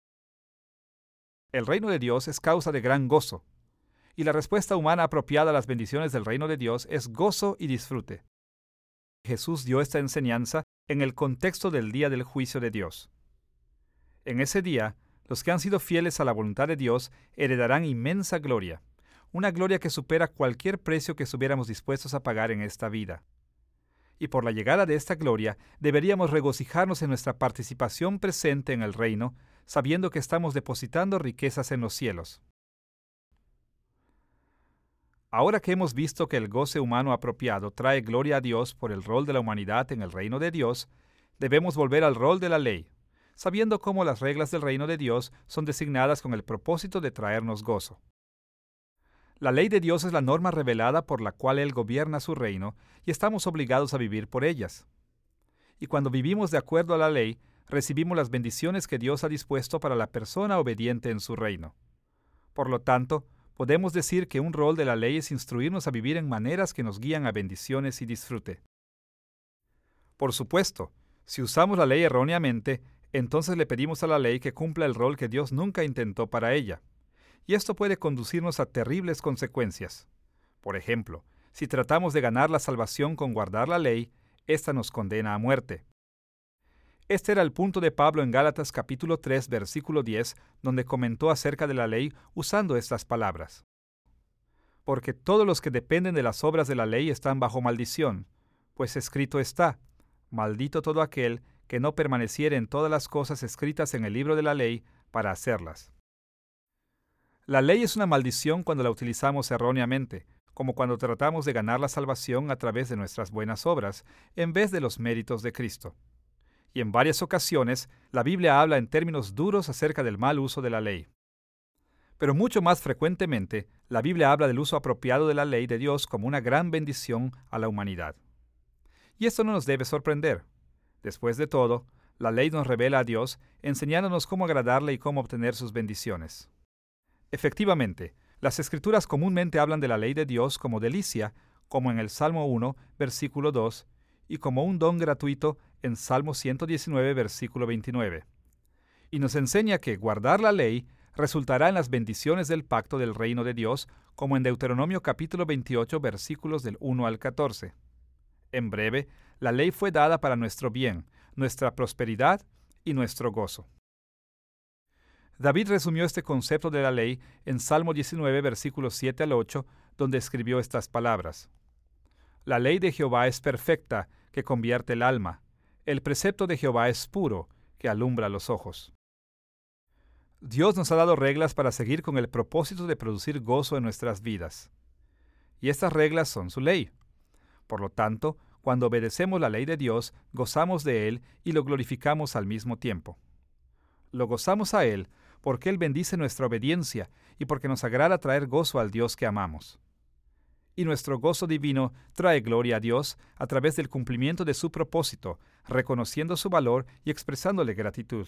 El reino de Dios es causa de gran gozo, y la respuesta humana apropiada a las bendiciones del reino de Dios es gozo y disfrute. Jesús dio esta enseñanza en el contexto del día del juicio de Dios. En ese día, los que han sido fieles a la voluntad de Dios heredarán inmensa gloria, una gloria que supera cualquier precio que estuviéramos dispuestos a pagar en esta vida. Y por la llegada de esta gloria, deberíamos regocijarnos en nuestra participación presente en el reino, sabiendo que estamos depositando riquezas en los cielos. Ahora que hemos visto que el goce humano apropiado trae gloria a Dios por el rol de la humanidad en el reino de Dios, debemos volver al rol de la ley, sabiendo cómo las reglas del reino de Dios son designadas con el propósito de traernos gozo. La ley de Dios es la norma revelada por la cual Él gobierna su reino y estamos obligados a vivir por ellas. Y cuando vivimos de acuerdo a la ley, recibimos las bendiciones que Dios ha dispuesto para la persona obediente en su reino. Por lo tanto, podemos decir que un rol de la ley es instruirnos a vivir en maneras que nos guían a bendiciones y disfrute. Por supuesto, si usamos la ley erróneamente, entonces le pedimos a la ley que cumpla el rol que Dios nunca intentó para ella. Y esto puede conducirnos a terribles consecuencias. Por ejemplo, si tratamos de ganar la salvación con guardar la ley, ésta nos condena a muerte. Este era el punto de Pablo en Gálatas capítulo tres, versículo diez, donde comentó acerca de la ley usando estas palabras. Porque todos los que dependen de las obras de la ley están bajo maldición, pues escrito está: maldito todo aquel que no permaneciere en todas las cosas escritas en el libro de la ley para hacerlas. La ley es una maldición cuando la utilizamos erróneamente, como cuando tratamos de ganar la salvación a través de nuestras buenas obras, en vez de los méritos de Cristo. Y en varias ocasiones, la Biblia habla en términos duros acerca del mal uso de la ley. Pero mucho más frecuentemente, la Biblia habla del uso apropiado de la ley de Dios como una gran bendición a la humanidad. Y esto no nos debe sorprender. Después de todo, la ley nos revela a Dios, enseñándonos cómo agradarle y cómo obtener sus bendiciones. Efectivamente, las Escrituras comúnmente hablan de la ley de Dios como delicia, como en el Salmo uno, versículo dos, y como un don gratuito en Salmo ciento diecinueve, versículo veintinueve. Y nos enseña que guardar la ley resultará en las bendiciones del pacto del reino de Dios, como en Deuteronomio capítulo veintiocho, versículos del uno al catorce. En breve, la ley fue dada para nuestro bien, nuestra prosperidad y nuestro gozo. David resumió este concepto de la ley en Salmo diecinueve, versículos siete al ocho, donde escribió estas palabras: La ley de Jehová es perfecta, que convierte el alma. El precepto de Jehová es puro, que alumbra los ojos. Dios nos ha dado reglas para seguir con el propósito de producir gozo en nuestras vidas. Y estas reglas son su ley. Por lo tanto, cuando obedecemos la ley de Dios, gozamos de Él y lo glorificamos al mismo tiempo. Lo gozamos a Él porque Él bendice nuestra obediencia y porque nos agrada traer gozo al Dios que amamos. Y nuestro gozo divino trae gloria a Dios a través del cumplimiento de su propósito, reconociendo su valor y expresándole gratitud.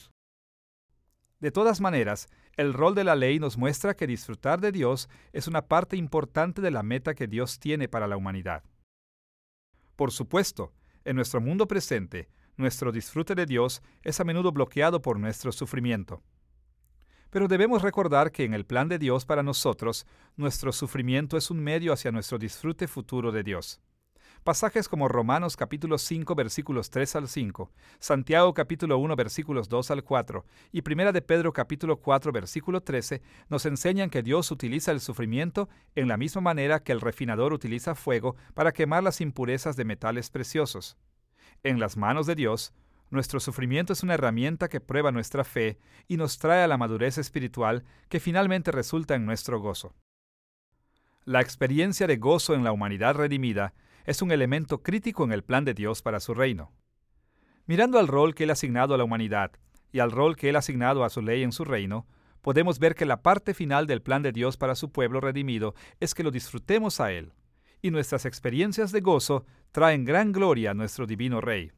De todas maneras, el rol de la ley nos muestra que disfrutar de Dios es una parte importante de la meta que Dios tiene para la humanidad. Por supuesto, en nuestro mundo presente, nuestro disfrute de Dios es a menudo bloqueado por nuestro sufrimiento. Pero debemos recordar que en el plan de Dios para nosotros, nuestro sufrimiento es un medio hacia nuestro disfrute futuro de Dios. Pasajes como Romanos capítulo cinco versículos tres al cinco, Santiago capítulo uno versículos dos al cuatro y Primera de Pedro capítulo cuatro versículo trece nos enseñan que Dios utiliza el sufrimiento en la misma manera que el refinador utiliza fuego para quemar las impurezas de metales preciosos. En las manos de Dios, nuestro sufrimiento es una herramienta que prueba nuestra fe y nos trae a la madurez espiritual que finalmente resulta en nuestro gozo. La experiencia de gozo en la humanidad redimida es un elemento crítico en el plan de Dios para su reino. Mirando al rol que Él ha asignado a la humanidad y al rol que Él ha asignado a su ley en su reino, podemos ver que la parte final del plan de Dios para su pueblo redimido es que lo disfrutemos a Él, y nuestras experiencias de gozo traen gran gloria a nuestro divino Rey.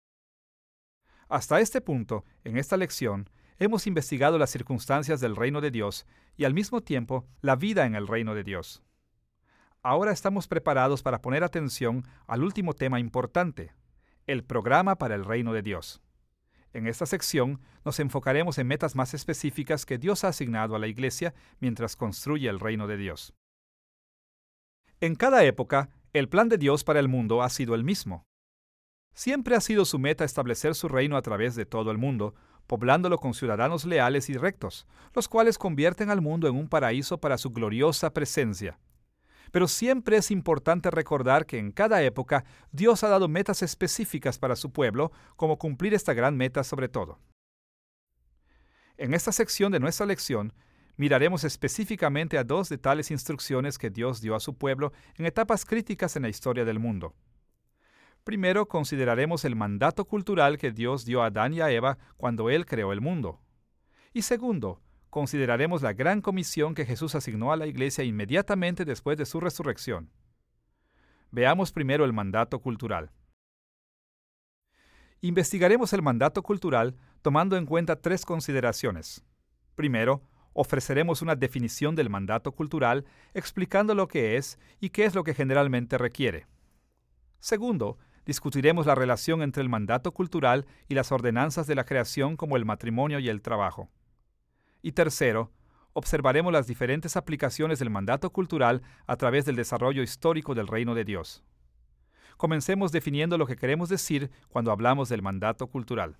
Hasta este punto, en esta lección, hemos investigado las circunstancias del reino de Dios y al mismo tiempo la vida en el reino de Dios. Ahora estamos preparados para poner atención al último tema importante, el programa para el reino de Dios. En esta sección nos enfocaremos en metas más específicas que Dios ha asignado a la Iglesia mientras construye el reino de Dios. En cada época, el plan de Dios para el mundo ha sido el mismo. Siempre ha sido su meta establecer su reino a través de todo el mundo, poblándolo con ciudadanos leales y rectos, los cuales convierten al mundo en un paraíso para su gloriosa presencia. Pero siempre es importante recordar que en cada época Dios ha dado metas específicas para su pueblo, como cumplir esta gran meta sobre todo. En esta sección de nuestra lección, miraremos específicamente a dos de tales instrucciones que Dios dio a su pueblo en etapas críticas en la historia del mundo. Primero, consideraremos el mandato cultural que Dios dio a Adán y a Eva cuando Él creó el mundo. Y segundo, consideraremos la gran comisión que Jesús asignó a la Iglesia inmediatamente después de su resurrección. Veamos primero el mandato cultural. Investigaremos el mandato cultural tomando en cuenta tres consideraciones. Primero, ofreceremos una definición del mandato cultural explicando lo que es y qué es lo que generalmente requiere. Segundo, discutiremos la relación entre el mandato cultural y las ordenanzas de la creación como el matrimonio y el trabajo. Y tercero, observaremos las diferentes aplicaciones del mandato cultural a través del desarrollo histórico del reino de Dios. Comencemos definiendo lo que queremos decir cuando hablamos del mandato cultural.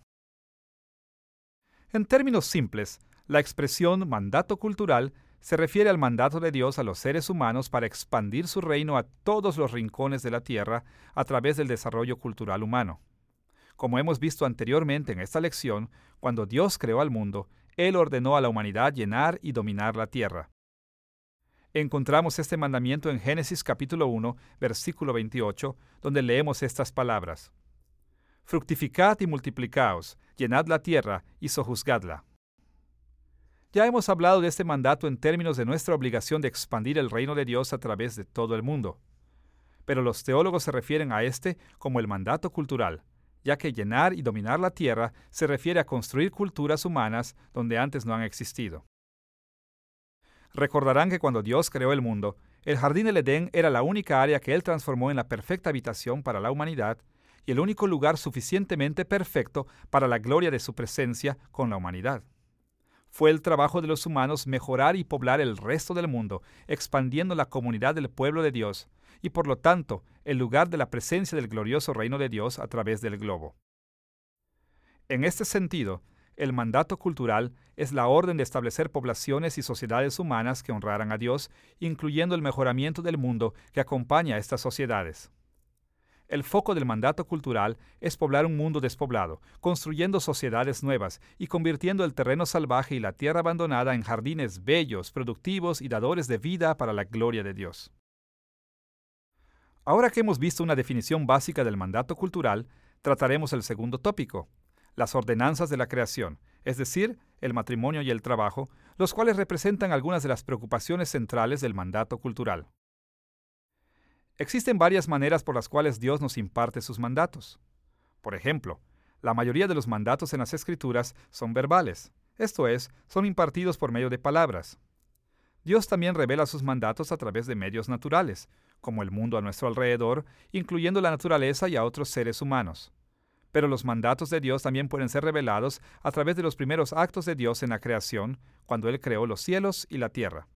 En términos simples, la expresión mandato cultural se refiere al mandato de Dios a los seres humanos para expandir su reino a todos los rincones de la tierra a través del desarrollo cultural humano. Como hemos visto anteriormente en esta lección, cuando Dios creó al mundo, Él ordenó a la humanidad llenar y dominar la tierra. Encontramos este mandamiento en Génesis capítulo uno, versículo veintiocho, donde leemos estas palabras: Fructificad y multiplicaos, llenad la tierra y sojuzgadla. Ya hemos hablado de este mandato en términos de nuestra obligación de expandir el reino de Dios a través de todo el mundo. Pero los teólogos se refieren a este como el mandato cultural, ya que llenar y dominar la tierra se refiere a construir culturas humanas donde antes no han existido. Recordarán que cuando Dios creó el mundo, el jardín del Edén era la única área que Él transformó en la perfecta habitación para la humanidad y el único lugar suficientemente perfecto para la gloria de su presencia con la humanidad. Fue el trabajo de los humanos mejorar y poblar el resto del mundo, expandiendo la comunidad del pueblo de Dios, y por lo tanto, el lugar de la presencia del glorioso reino de Dios a través del globo. En este sentido, el mandato cultural es la orden de establecer poblaciones y sociedades humanas que honraran a Dios, incluyendo el mejoramiento del mundo que acompaña a estas sociedades. El foco del mandato cultural es poblar un mundo despoblado, construyendo sociedades nuevas y convirtiendo el terreno salvaje y la tierra abandonada en jardines bellos, productivos y dadores de vida para la gloria de Dios. Ahora que hemos visto una definición básica del mandato cultural, trataremos el segundo tópico, las ordenanzas de la creación, es decir, el matrimonio y el trabajo, los cuales representan algunas de las preocupaciones centrales del mandato cultural. Existen varias maneras por las cuales Dios nos imparte sus mandatos. Por ejemplo, la mayoría de los mandatos en las Escrituras son verbales, esto es, son impartidos por medio de palabras. Dios también revela sus mandatos a través de medios naturales, como el mundo a nuestro alrededor, incluyendo la naturaleza y a otros seres humanos. Pero los mandatos de Dios también pueden ser revelados a través de los primeros actos de Dios en la creación, cuando Él creó los cielos y la tierra.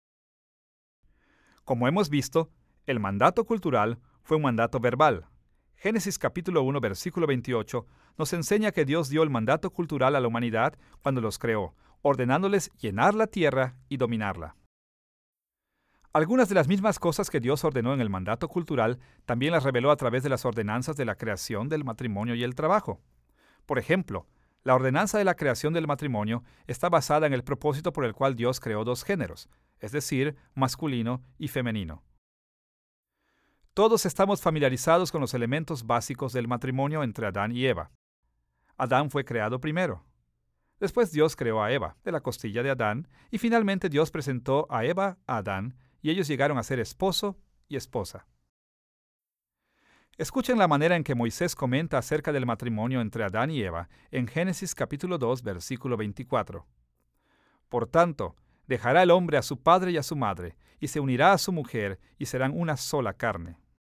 Como hemos visto, el mandato cultural fue un mandato verbal. Génesis capítulo uno, versículo veintiocho, nos enseña que Dios dio el mandato cultural a la humanidad cuando los creó, ordenándoles llenar la tierra y dominarla. Algunas de las mismas cosas que Dios ordenó en el mandato cultural también las reveló a través de las ordenanzas de la creación del matrimonio y el trabajo. Por ejemplo, la ordenanza de la creación del matrimonio está basada en el propósito por el cual Dios creó dos géneros, es decir, masculino y femenino. Todos estamos familiarizados con los elementos básicos del matrimonio entre Adán y Eva. Adán fue creado primero. Después Dios creó a Eva, de la costilla de Adán, y finalmente Dios presentó a Eva a Adán, y ellos llegaron a ser esposo y esposa. Escuchen la manera en que Moisés comenta acerca del matrimonio entre Adán y Eva en Génesis capítulo dos, versículo veinticuatro. Por tanto, dejará el hombre a su padre y a su madre, y se unirá a su mujer, y serán una sola carne.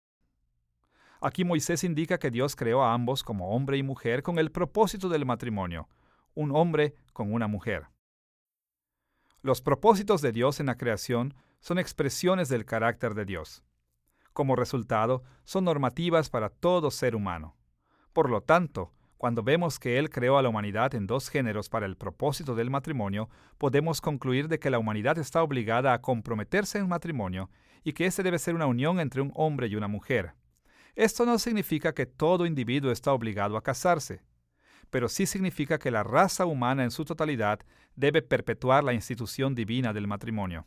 Aquí Moisés indica que Dios creó a ambos como hombre y mujer con el propósito del matrimonio, un hombre con una mujer. Los propósitos de Dios en la creación son expresiones del carácter de Dios. Como resultado, son normativas para todo ser humano. Por lo tanto, cuando vemos que Él creó a la humanidad en dos géneros para el propósito del matrimonio, podemos concluir de que la humanidad está obligada a comprometerse en matrimonio y que este debe ser una unión entre un hombre y una mujer. Esto no significa que todo individuo está obligado a casarse, pero sí significa que la raza humana en su totalidad debe perpetuar la institución divina del matrimonio.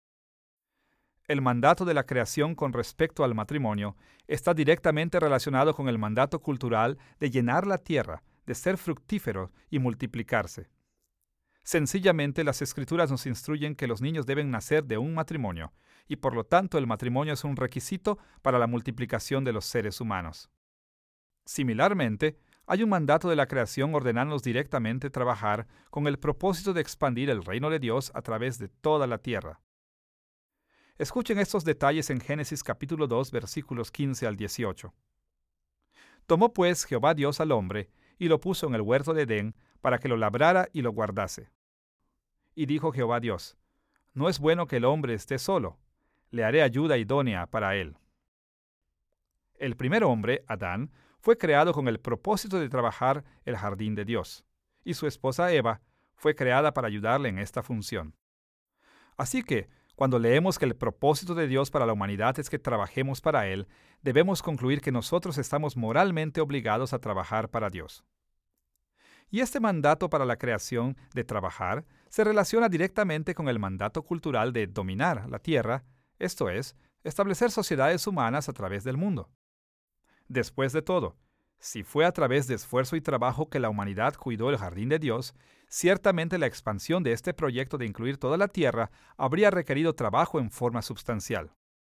El mandato de la creación con respecto al matrimonio está directamente relacionado con el mandato cultural de llenar la tierra, de ser fructífero y multiplicarse. Sencillamente, las Escrituras nos instruyen que los niños deben nacer de un matrimonio, y por lo tanto el matrimonio es un requisito para la multiplicación de los seres humanos. Similarmente, hay un mandato de la creación ordenándonos directamente trabajar con el propósito de expandir el reino de Dios a través de toda la tierra. Escuchen estos detalles en Génesis capítulo dos, versículos quince al dieciocho. Tomó pues Jehová Dios al hombre, y lo puso en el huerto de Edén, para que lo labrara y lo guardase. Y dijo Jehová Dios, no es bueno que el hombre esté solo, le haré ayuda idónea para él. El primer hombre, Adán, fue creado con el propósito de trabajar el jardín de Dios, y su esposa Eva fue creada para ayudarle en esta función. Así que, cuando leemos que el propósito de Dios para la humanidad es que trabajemos para Él, debemos concluir que nosotros estamos moralmente obligados a trabajar para Dios. Y este mandato para la creación de trabajar se relaciona directamente con el mandato cultural de dominar la tierra, esto es, establecer sociedades humanas a través del mundo. Después de todo, si fue a través de esfuerzo y trabajo que la humanidad cuidó el jardín de Dios, ciertamente la expansión de este proyecto de incluir toda la tierra habría requerido trabajo en forma sustancial.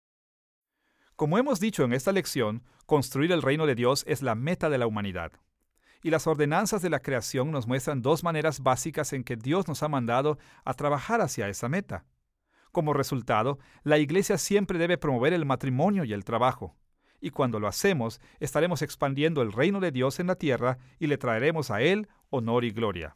Como hemos dicho en esta lección, construir el reino de Dios es la meta de la humanidad. Y las ordenanzas de la creación nos muestran dos maneras básicas en que Dios nos ha mandado a trabajar hacia esa meta. Como resultado, la Iglesia siempre debe promover el matrimonio y el trabajo. Y cuando lo hacemos, estaremos expandiendo el reino de Dios en la tierra y le traeremos a Él honor y gloria.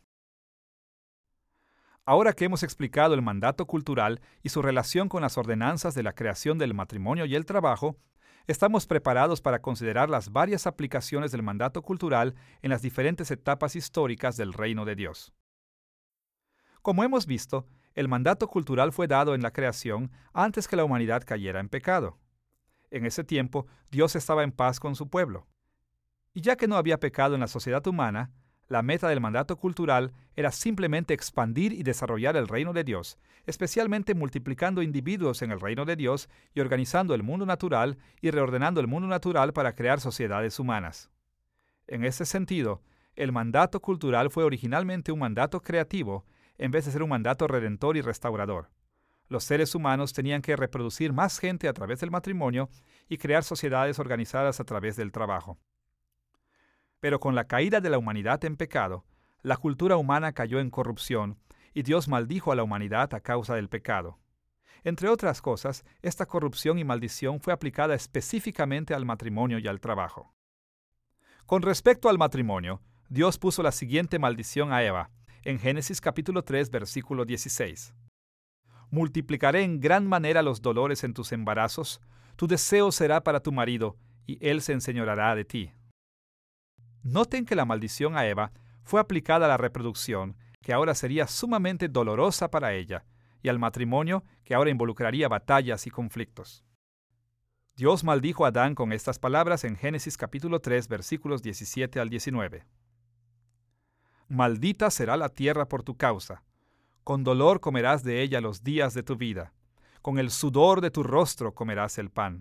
Ahora que hemos explicado el mandato cultural y su relación con las ordenanzas de la creación del matrimonio y el trabajo, estamos preparados para considerar las varias aplicaciones del mandato cultural en las diferentes etapas históricas del reino de Dios. Como hemos visto, el mandato cultural fue dado en la creación antes que la humanidad cayera en pecado. En ese tiempo, Dios estaba en paz con su pueblo. Y ya que no había pecado en la sociedad humana, la meta del mandato cultural era simplemente expandir y desarrollar el reino de Dios, especialmente multiplicando individuos en el reino de Dios y organizando el mundo natural y reordenando el mundo natural para crear sociedades humanas. En ese sentido, el mandato cultural fue originalmente un mandato creativo en vez de ser un mandato redentor y restaurador. Los seres humanos tenían que reproducir más gente a través del matrimonio y crear sociedades organizadas a través del trabajo. Pero con la caída de la humanidad en pecado, la cultura humana cayó en corrupción y Dios maldijo a la humanidad a causa del pecado. Entre otras cosas, esta corrupción y maldición fue aplicada específicamente al matrimonio y al trabajo. Con respecto al matrimonio, Dios puso la siguiente maldición a Eva, en Génesis capítulo tres, versículo dieciséis. Multiplicaré en gran manera los dolores en tus embarazos, tu deseo será para tu marido, y él se enseñoreará de ti. Noten que la maldición a Eva fue aplicada a la reproducción, que ahora sería sumamente dolorosa para ella, y al matrimonio, que ahora involucraría batallas y conflictos. Dios maldijo a Adán con estas palabras en Génesis capítulo tres, versículos diecisiete al diecinueve. Maldita será la tierra por tu causa. Con dolor comerás de ella los días de tu vida. Con el sudor de tu rostro comerás el pan.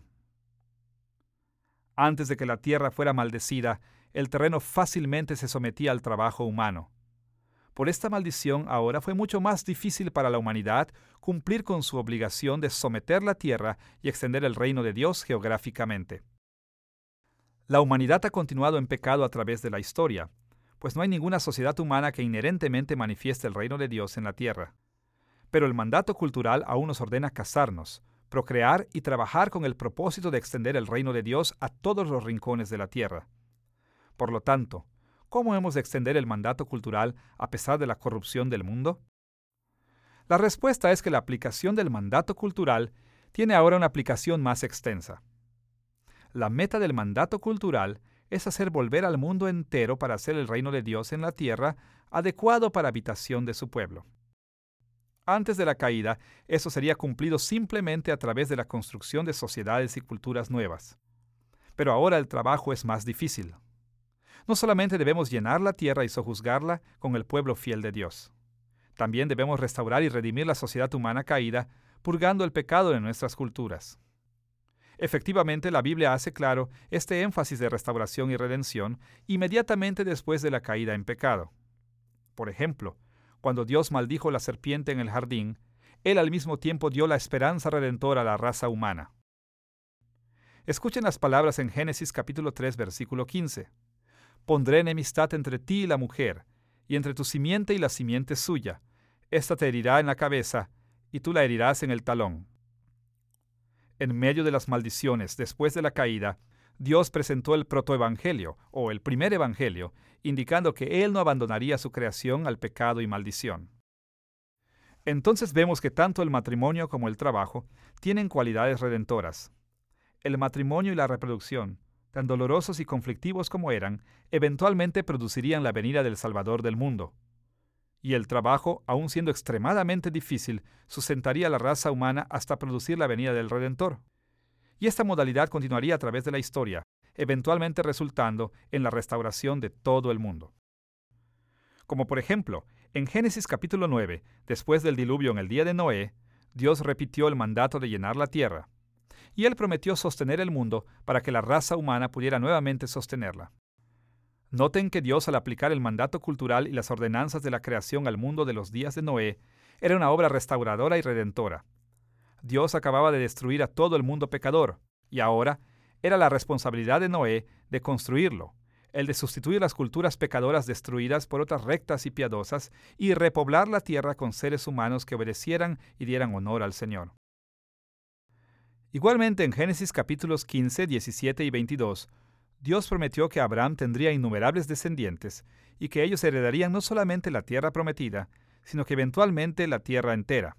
Antes de que la tierra fuera maldecida, el terreno fácilmente se sometía al trabajo humano. Por esta maldición ahora fue mucho más difícil para la humanidad cumplir con su obligación de someter la tierra y extender el reino de Dios geográficamente. La humanidad ha continuado en pecado a través de la historia, pues no hay ninguna sociedad humana que inherentemente manifieste el reino de Dios en la tierra. Pero el mandato cultural aún nos ordena casarnos, procrear y trabajar con el propósito de extender el reino de Dios a todos los rincones de la tierra. Por lo tanto, ¿cómo hemos de extender el mandato cultural a pesar de la corrupción del mundo? La respuesta es que la aplicación del mandato cultural tiene ahora una aplicación más extensa. La meta del mandato cultural es hacer volver al mundo entero para hacer el reino de Dios en la tierra adecuado para habitación de su pueblo. Antes de la caída, eso sería cumplido simplemente a través de la construcción de sociedades y culturas nuevas. Pero ahora el trabajo es más difícil. No solamente debemos llenar la tierra y sojuzgarla con el pueblo fiel de Dios. También debemos restaurar y redimir la sociedad humana caída, purgando el pecado de nuestras culturas. Efectivamente, la Biblia hace claro este énfasis de restauración y redención inmediatamente después de la caída en pecado. Por ejemplo, cuando Dios maldijo la serpiente en el jardín, Él al mismo tiempo dio la esperanza redentora a la raza humana. Escuchen las palabras en Génesis capítulo tres, versículo quince. Pondré enemistad entre ti y la mujer, y entre tu simiente y la simiente suya. Esta te herirá en la cabeza, y tú la herirás en el talón. En medio de las maldiciones, después de la caída, Dios presentó el protoevangelio, o el primer evangelio, indicando que Él no abandonaría su creación al pecado y maldición. Entonces vemos que tanto el matrimonio como el trabajo tienen cualidades redentoras. El matrimonio y la reproducción, tan dolorosos y conflictivos como eran, eventualmente producirían la venida del Salvador del mundo. Y el trabajo, aun siendo extremadamente difícil, sustentaría a la raza humana hasta producir la venida del Redentor. Y esta modalidad continuaría a través de la historia, eventualmente resultando en la restauración de todo el mundo. Como por ejemplo, en Génesis capítulo nueve, después del diluvio en el día de Noé, Dios repitió el mandato de llenar la tierra, y Él prometió sostener el mundo para que la raza humana pudiera nuevamente sostenerla. Noten que Dios, al aplicar el mandato cultural y las ordenanzas de la creación al mundo de los días de Noé, era una obra restauradora y redentora. Dios acababa de destruir a todo el mundo pecador, y ahora era la responsabilidad de Noé de construirlo, el de sustituir las culturas pecadoras destruidas por otras rectas y piadosas y repoblar la tierra con seres humanos que obedecieran y dieran honor al Señor. Igualmente en Génesis capítulos quince, diecisiete y veintidós, Dios prometió que Abraham tendría innumerables descendientes y que ellos heredarían no solamente la tierra prometida, sino que eventualmente la tierra entera.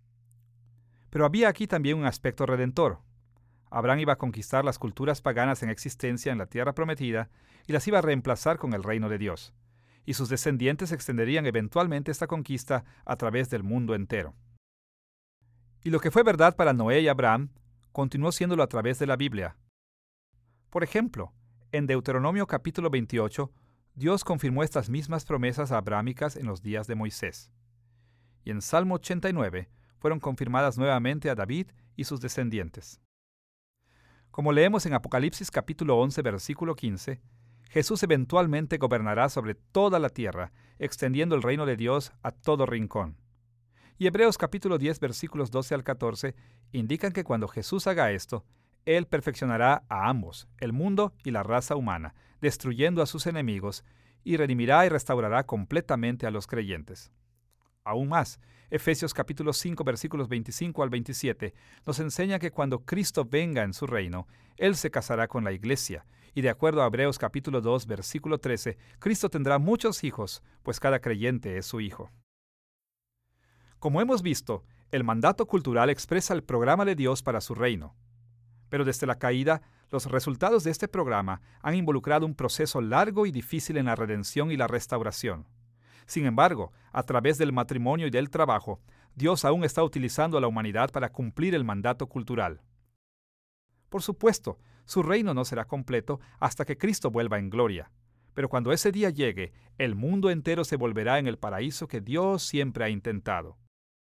Pero había aquí también un aspecto redentor. Abraham iba a conquistar las culturas paganas en existencia en la tierra prometida y las iba a reemplazar con el reino de Dios, y sus descendientes extenderían eventualmente esta conquista a través del mundo entero. Y lo que fue verdad para Noé y Abraham, continuó siéndolo a través de la Biblia. Por ejemplo, en Deuteronomio capítulo veintiocho, Dios confirmó estas mismas promesas abrámicas en los días de Moisés. Y en Salmo ochenta y nueve fueron confirmadas nuevamente a David y sus descendientes. Como leemos en Apocalipsis capítulo once, versículo quince, Jesús eventualmente gobernará sobre toda la tierra, extendiendo el reino de Dios a todo rincón. Y Hebreos capítulo diez, versículos doce al catorce, indican que cuando Jesús haga esto, Él perfeccionará a ambos, el mundo y la raza humana, destruyendo a sus enemigos, y redimirá y restaurará completamente a los creyentes. Aún más, Efesios capítulo cinco, versículos veinticinco al veintisiete, nos enseña que cuando Cristo venga en su reino, Él se casará con la iglesia, y de acuerdo a Hebreos capítulo dos, versículo trece, Cristo tendrá muchos hijos, pues cada creyente es su hijo. Como hemos visto, el mandato cultural expresa el programa de Dios para su reino. Pero desde la caída, los resultados de este programa han involucrado un proceso largo y difícil en la redención y la restauración. Sin embargo, a través del matrimonio y del trabajo, Dios aún está utilizando a la humanidad para cumplir el mandato cultural. Por supuesto, su reino no será completo hasta que Cristo vuelva en gloria. Pero cuando ese día llegue, el mundo entero se volverá en el paraíso que Dios siempre ha intentado.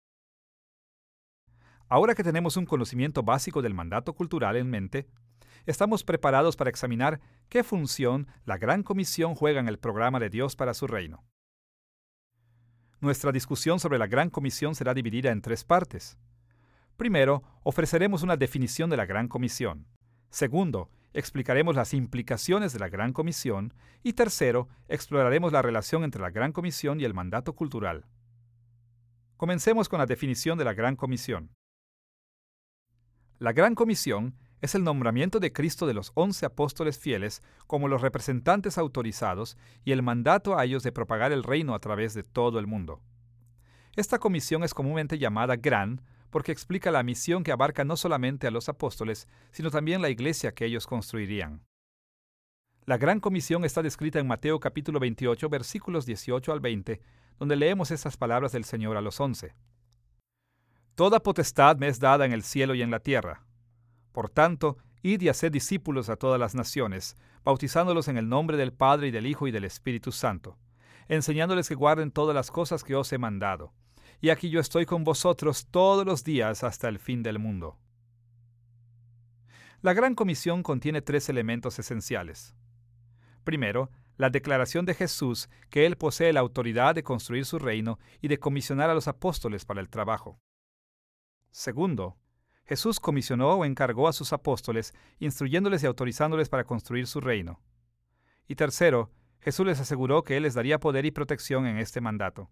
Ahora que tenemos un conocimiento básico del mandato cultural en mente, estamos preparados para examinar qué función la Gran Comisión juega en el programa de Dios para su reino. Nuestra discusión sobre la Gran Comisión será dividida en tres partes. Primero, ofreceremos una definición de la Gran Comisión. Segundo, explicaremos las implicaciones de la Gran Comisión. Y tercero, exploraremos la relación entre la Gran Comisión y el mandato cultural. Comencemos con la definición de la Gran Comisión. La Gran Comisión es el nombramiento de Cristo de los once apóstoles fieles como los representantes autorizados y el mandato a ellos de propagar el reino a través de todo el mundo. Esta comisión es comúnmente llamada Gran porque explica la misión que abarca no solamente a los apóstoles, sino también la iglesia que ellos construirían. La Gran Comisión está descrita en Mateo capítulo veintiocho, versículos dieciocho al veinte, donde leemos estas palabras del Señor a los once. Toda potestad me es dada en el cielo y en la tierra. Por tanto, id y haced discípulos a todas las naciones, bautizándolos en el nombre del Padre y del Hijo y del Espíritu Santo, enseñándoles que guarden todas las cosas que os he mandado. Y aquí yo estoy con vosotros todos los días hasta el fin del mundo. La Gran Comisión contiene tres elementos esenciales. Primero, la declaración de Jesús que Él posee la autoridad de construir su reino y de comisionar a los apóstoles para el trabajo. Segundo, Jesús comisionó o encargó a sus apóstoles, instruyéndoles y autorizándoles para construir su reino. Y tercero, Jesús les aseguró que Él les daría poder y protección en este mandato.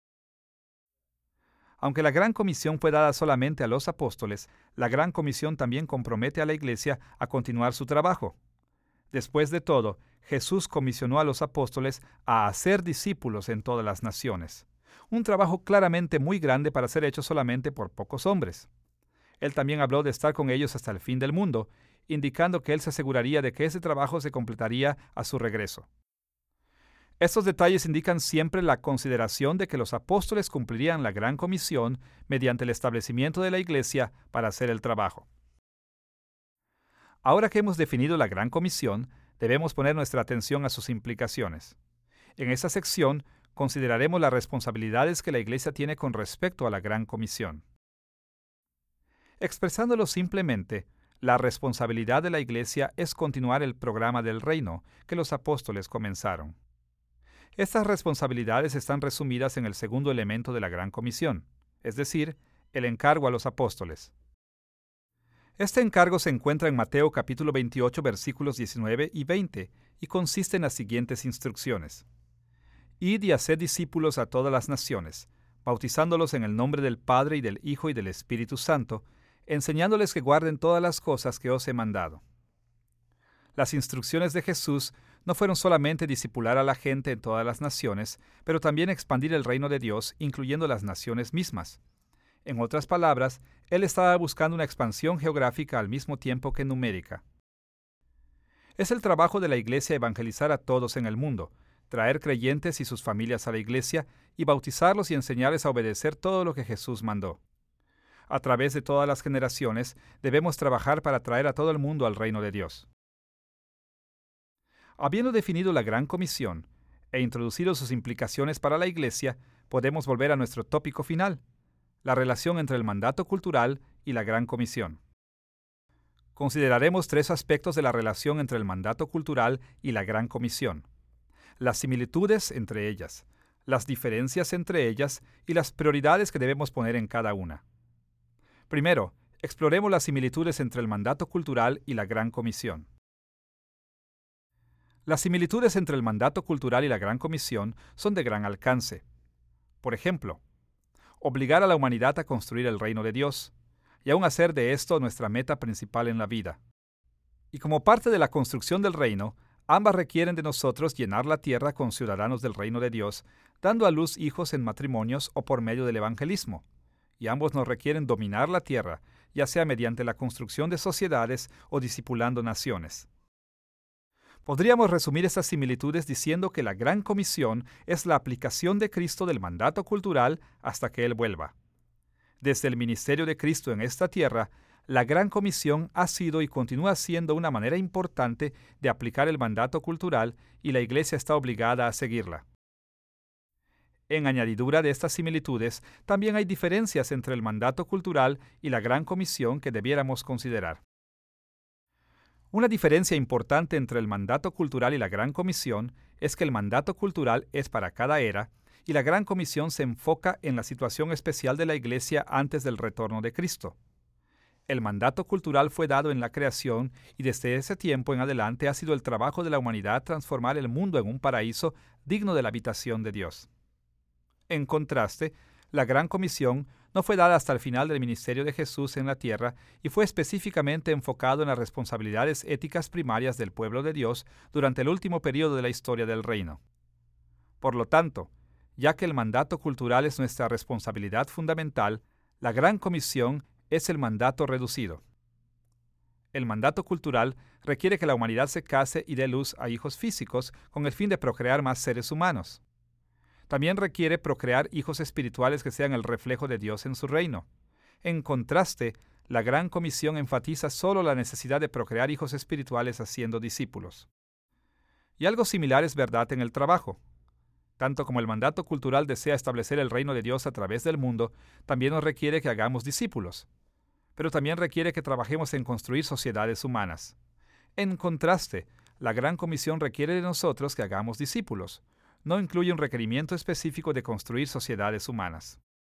Aunque la Gran Comisión fue dada solamente a los apóstoles, la Gran Comisión también compromete a la Iglesia a continuar su trabajo. Después de todo, Jesús comisionó a los apóstoles a hacer discípulos en todas las naciones. Un trabajo claramente muy grande para ser hecho solamente por pocos hombres. Él también habló de estar con ellos hasta el fin del mundo, indicando que Él se aseguraría de que ese trabajo se completaría a su regreso. Estos detalles indican siempre la consideración de que los apóstoles cumplirían la Gran Comisión mediante el establecimiento de la Iglesia para hacer el trabajo. Ahora que hemos definido la Gran Comisión, debemos poner nuestra atención a sus implicaciones. En esta sección, consideraremos las responsabilidades que la Iglesia tiene con respecto a la Gran Comisión. Expresándolo simplemente, la responsabilidad de la Iglesia es continuar el programa del reino que los apóstoles comenzaron. Estas responsabilidades están resumidas en el segundo elemento de la Gran Comisión, es decir, el encargo a los apóstoles. Este encargo se encuentra en Mateo capítulo veintiocho, versículos diecinueve y veinte, y consiste en las siguientes instrucciones. Id y haced discípulos a todas las naciones, bautizándolos en el nombre del Padre y del Hijo y del Espíritu Santo, enseñándoles que guarden todas las cosas que os he mandado. Las instrucciones de Jesús no fueron solamente discipular a la gente en todas las naciones, pero también expandir el reino de Dios, incluyendo las naciones mismas. En otras palabras, Él estaba buscando una expansión geográfica al mismo tiempo que numérica. Es el trabajo de la Iglesia evangelizar a todos en el mundo, traer creyentes y sus familias a la Iglesia y bautizarlos y enseñarles a obedecer todo lo que Jesús mandó. A través de todas las generaciones, debemos trabajar para traer a todo el mundo al reino de Dios. Habiendo definido la Gran Comisión e introducido sus implicaciones para la Iglesia, podemos volver a nuestro tópico final, la relación entre el mandato cultural y la Gran Comisión. Consideraremos tres aspectos de la relación entre el mandato cultural y la Gran Comisión: las similitudes entre ellas, las diferencias entre ellas y las prioridades que debemos poner en cada una. Primero, exploremos las similitudes entre el mandato cultural y la Gran Comisión. Las similitudes entre el mandato cultural y la Gran Comisión son de gran alcance. Por ejemplo, obligar a la humanidad a construir el reino de Dios, y aún hacer de esto nuestra meta principal en la vida. Y como parte de la construcción del reino, ambas requieren de nosotros llenar la tierra con ciudadanos del reino de Dios, dando a luz hijos en matrimonios o por medio del evangelismo. Y ambos nos requieren dominar la tierra, ya sea mediante la construcción de sociedades o discipulando naciones. Podríamos resumir estas similitudes diciendo que la Gran Comisión es la aplicación de Cristo del mandato cultural hasta que Él vuelva. Desde el ministerio de Cristo en esta tierra, la Gran Comisión ha sido y continúa siendo una manera importante de aplicar el mandato cultural y la Iglesia está obligada a seguirla. En añadidura de estas similitudes, también hay diferencias entre el mandato cultural y la Gran Comisión que debiéramos considerar. Una diferencia importante entre el mandato cultural y la Gran Comisión es que el mandato cultural es para cada era y la Gran Comisión se enfoca en la situación especial de la Iglesia antes del retorno de Cristo. El mandato cultural fue dado en la creación y desde ese tiempo en adelante ha sido el trabajo de la humanidad transformar el mundo en un paraíso digno de la habitación de Dios. En contraste, la Gran Comisión no fue dada hasta el final del ministerio de Jesús en la tierra y fue específicamente enfocado en las responsabilidades éticas primarias del pueblo de Dios durante el último periodo de la historia del reino. Por lo tanto, ya que el mandato cultural es nuestra responsabilidad fundamental, la Gran Comisión es el mandato reducido. El mandato cultural requiere que la humanidad se case y dé luz a hijos físicos con el fin de procrear más seres humanos. También requiere procrear hijos espirituales que sean el reflejo de Dios en su reino. En contraste, la Gran Comisión enfatiza solo la necesidad de procrear hijos espirituales haciendo discípulos. Y algo similar es verdad en el trabajo. Tanto como el mandato cultural desea establecer el reino de Dios a través del mundo, también nos requiere que hagamos discípulos. Pero también requiere que trabajemos en construir sociedades humanas. En contraste, la Gran Comisión requiere de nosotros que hagamos discípulos. No incluye un requerimiento específico de construir sociedades humanas.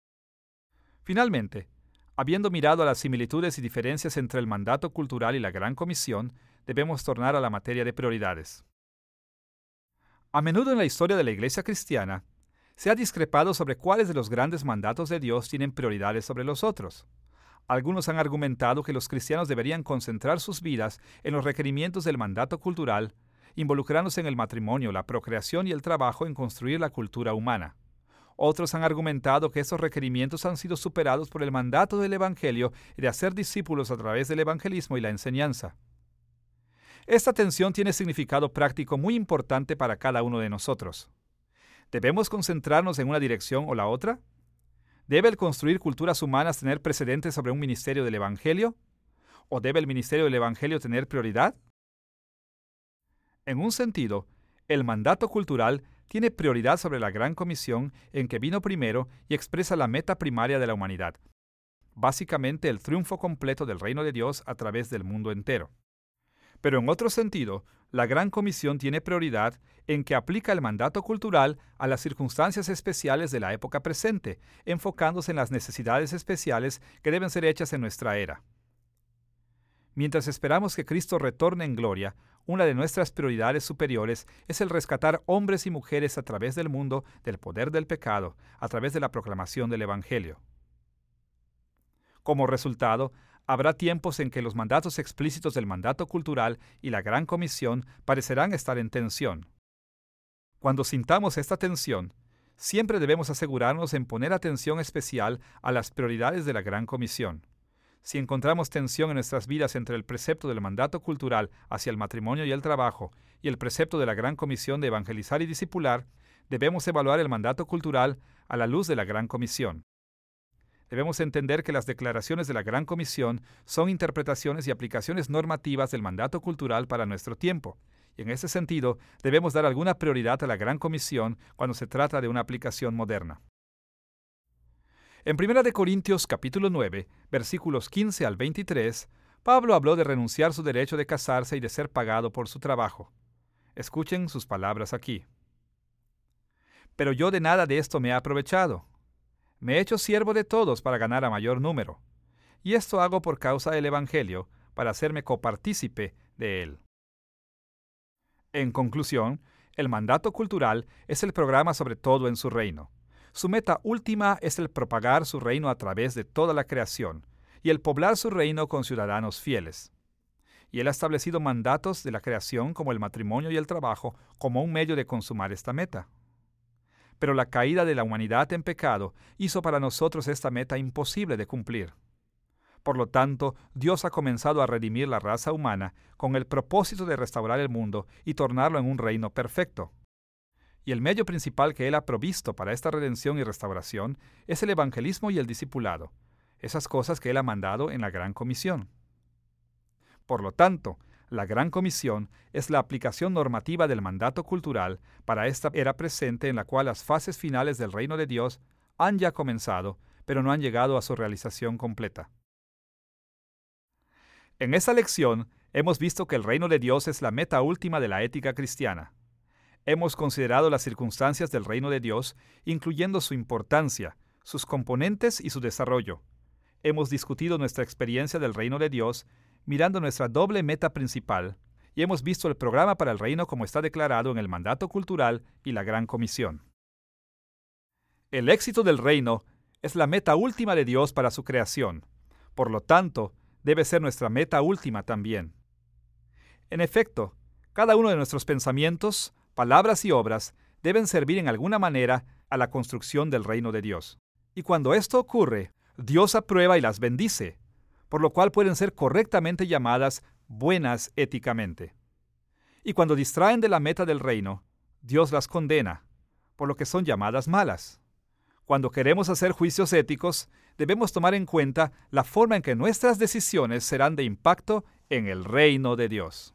Finalmente, habiendo mirado a las similitudes y diferencias entre el mandato cultural y la Gran Comisión, debemos tornar a la materia de prioridades. A menudo en la historia de la Iglesia cristiana, se ha discrepado sobre cuáles de los grandes mandatos de Dios tienen prioridades sobre los otros. Algunos han argumentado que los cristianos deberían concentrar sus vidas en los requerimientos del mandato cultural, involucrándose en el matrimonio, la procreación y el trabajo en construir la cultura humana. Otros han argumentado que estos requerimientos han sido superados por el mandato del Evangelio y de hacer discípulos a través del evangelismo y la enseñanza. Esta tensión tiene significado práctico muy importante para cada uno de nosotros. ¿Debemos concentrarnos en una dirección o la otra? ¿Debe el construir culturas humanas tener precedente sobre un ministerio del Evangelio? ¿O debe el ministerio del Evangelio tener prioridad? En un sentido, el mandato cultural tiene prioridad sobre la Gran Comisión en que vino primero y expresa la meta primaria de la humanidad, básicamente el triunfo completo del reino de Dios a través del mundo entero. Pero en otro sentido, la Gran Comisión tiene prioridad en que aplica el mandato cultural a las circunstancias especiales de la época presente, enfocándose en las necesidades especiales que deben ser hechas en nuestra era. Mientras esperamos que Cristo retorne en gloria, una de nuestras prioridades superiores es el rescatar hombres y mujeres a través del mundo del poder del pecado, a través de la proclamación del Evangelio. Como resultado, habrá tiempos en que los mandatos explícitos del mandato cultural y la Gran Comisión parecerán estar en tensión. Cuando sintamos esta tensión, siempre debemos asegurarnos en poner atención especial a las prioridades de la Gran Comisión. Si encontramos tensión en nuestras vidas entre el precepto del mandato cultural hacia el matrimonio y el trabajo y el precepto de la Gran Comisión de evangelizar y discipular, debemos evaluar el mandato cultural a la luz de la Gran Comisión. Debemos entender que las declaraciones de la Gran Comisión son interpretaciones y aplicaciones normativas del mandato cultural para nuestro tiempo. Y en ese sentido, debemos dar alguna prioridad a la Gran Comisión cuando se trata de una aplicación moderna. En primera de Corintios capítulo nueve, versículos quince al veintitrés, Pablo habló de renunciar su derecho de casarse y de ser pagado por su trabajo. Escuchen sus palabras aquí. Pero yo de nada de esto me he aprovechado. Me he hecho siervo de todos para ganar a mayor número. Y esto hago por causa del Evangelio, para hacerme copartícipe de él. En conclusión, el mandato cultural es el programa sobre todo en su reino. Su meta última es el propagar su reino a través de toda la creación y el poblar su reino con ciudadanos fieles. Y él ha establecido mandatos de la creación como el matrimonio y el trabajo como un medio de consumar esta meta. Pero la caída de la humanidad en pecado hizo para nosotros esta meta imposible de cumplir. Por lo tanto, Dios ha comenzado a redimir la raza humana con el propósito de restaurar el mundo y tornarlo en un reino perfecto. Y el medio principal que Él ha provisto para esta redención y restauración es el evangelismo y el discipulado, esas cosas que Él ha mandado en la Gran Comisión. Por lo tanto, la Gran Comisión es la aplicación normativa del mandato cultural para esta era presente en la cual las fases finales del reino de Dios han ya comenzado, pero no han llegado a su realización completa. En esta lección hemos visto que el reino de Dios es la meta última de la ética cristiana. Hemos considerado las circunstancias del reino de Dios, incluyendo su importancia, sus componentes y su desarrollo. Hemos discutido nuestra experiencia del reino de Dios, mirando nuestra doble meta principal, y hemos visto el programa para el reino como está declarado en el mandato cultural y la Gran Comisión. El éxito del reino es la meta última de Dios para su creación. Por lo tanto, debe ser nuestra meta última también. En efecto, cada uno de nuestros pensamientos, palabras y obras deben servir en alguna manera a la construcción del reino de Dios. Y cuando esto ocurre, Dios aprueba y las bendice, por lo cual pueden ser correctamente llamadas buenas éticamente. Y cuando distraen de la meta del reino, Dios las condena, por lo que son llamadas malas. Cuando queremos hacer juicios éticos, debemos tomar en cuenta la forma en que nuestras decisiones serán de impacto en el reino de Dios.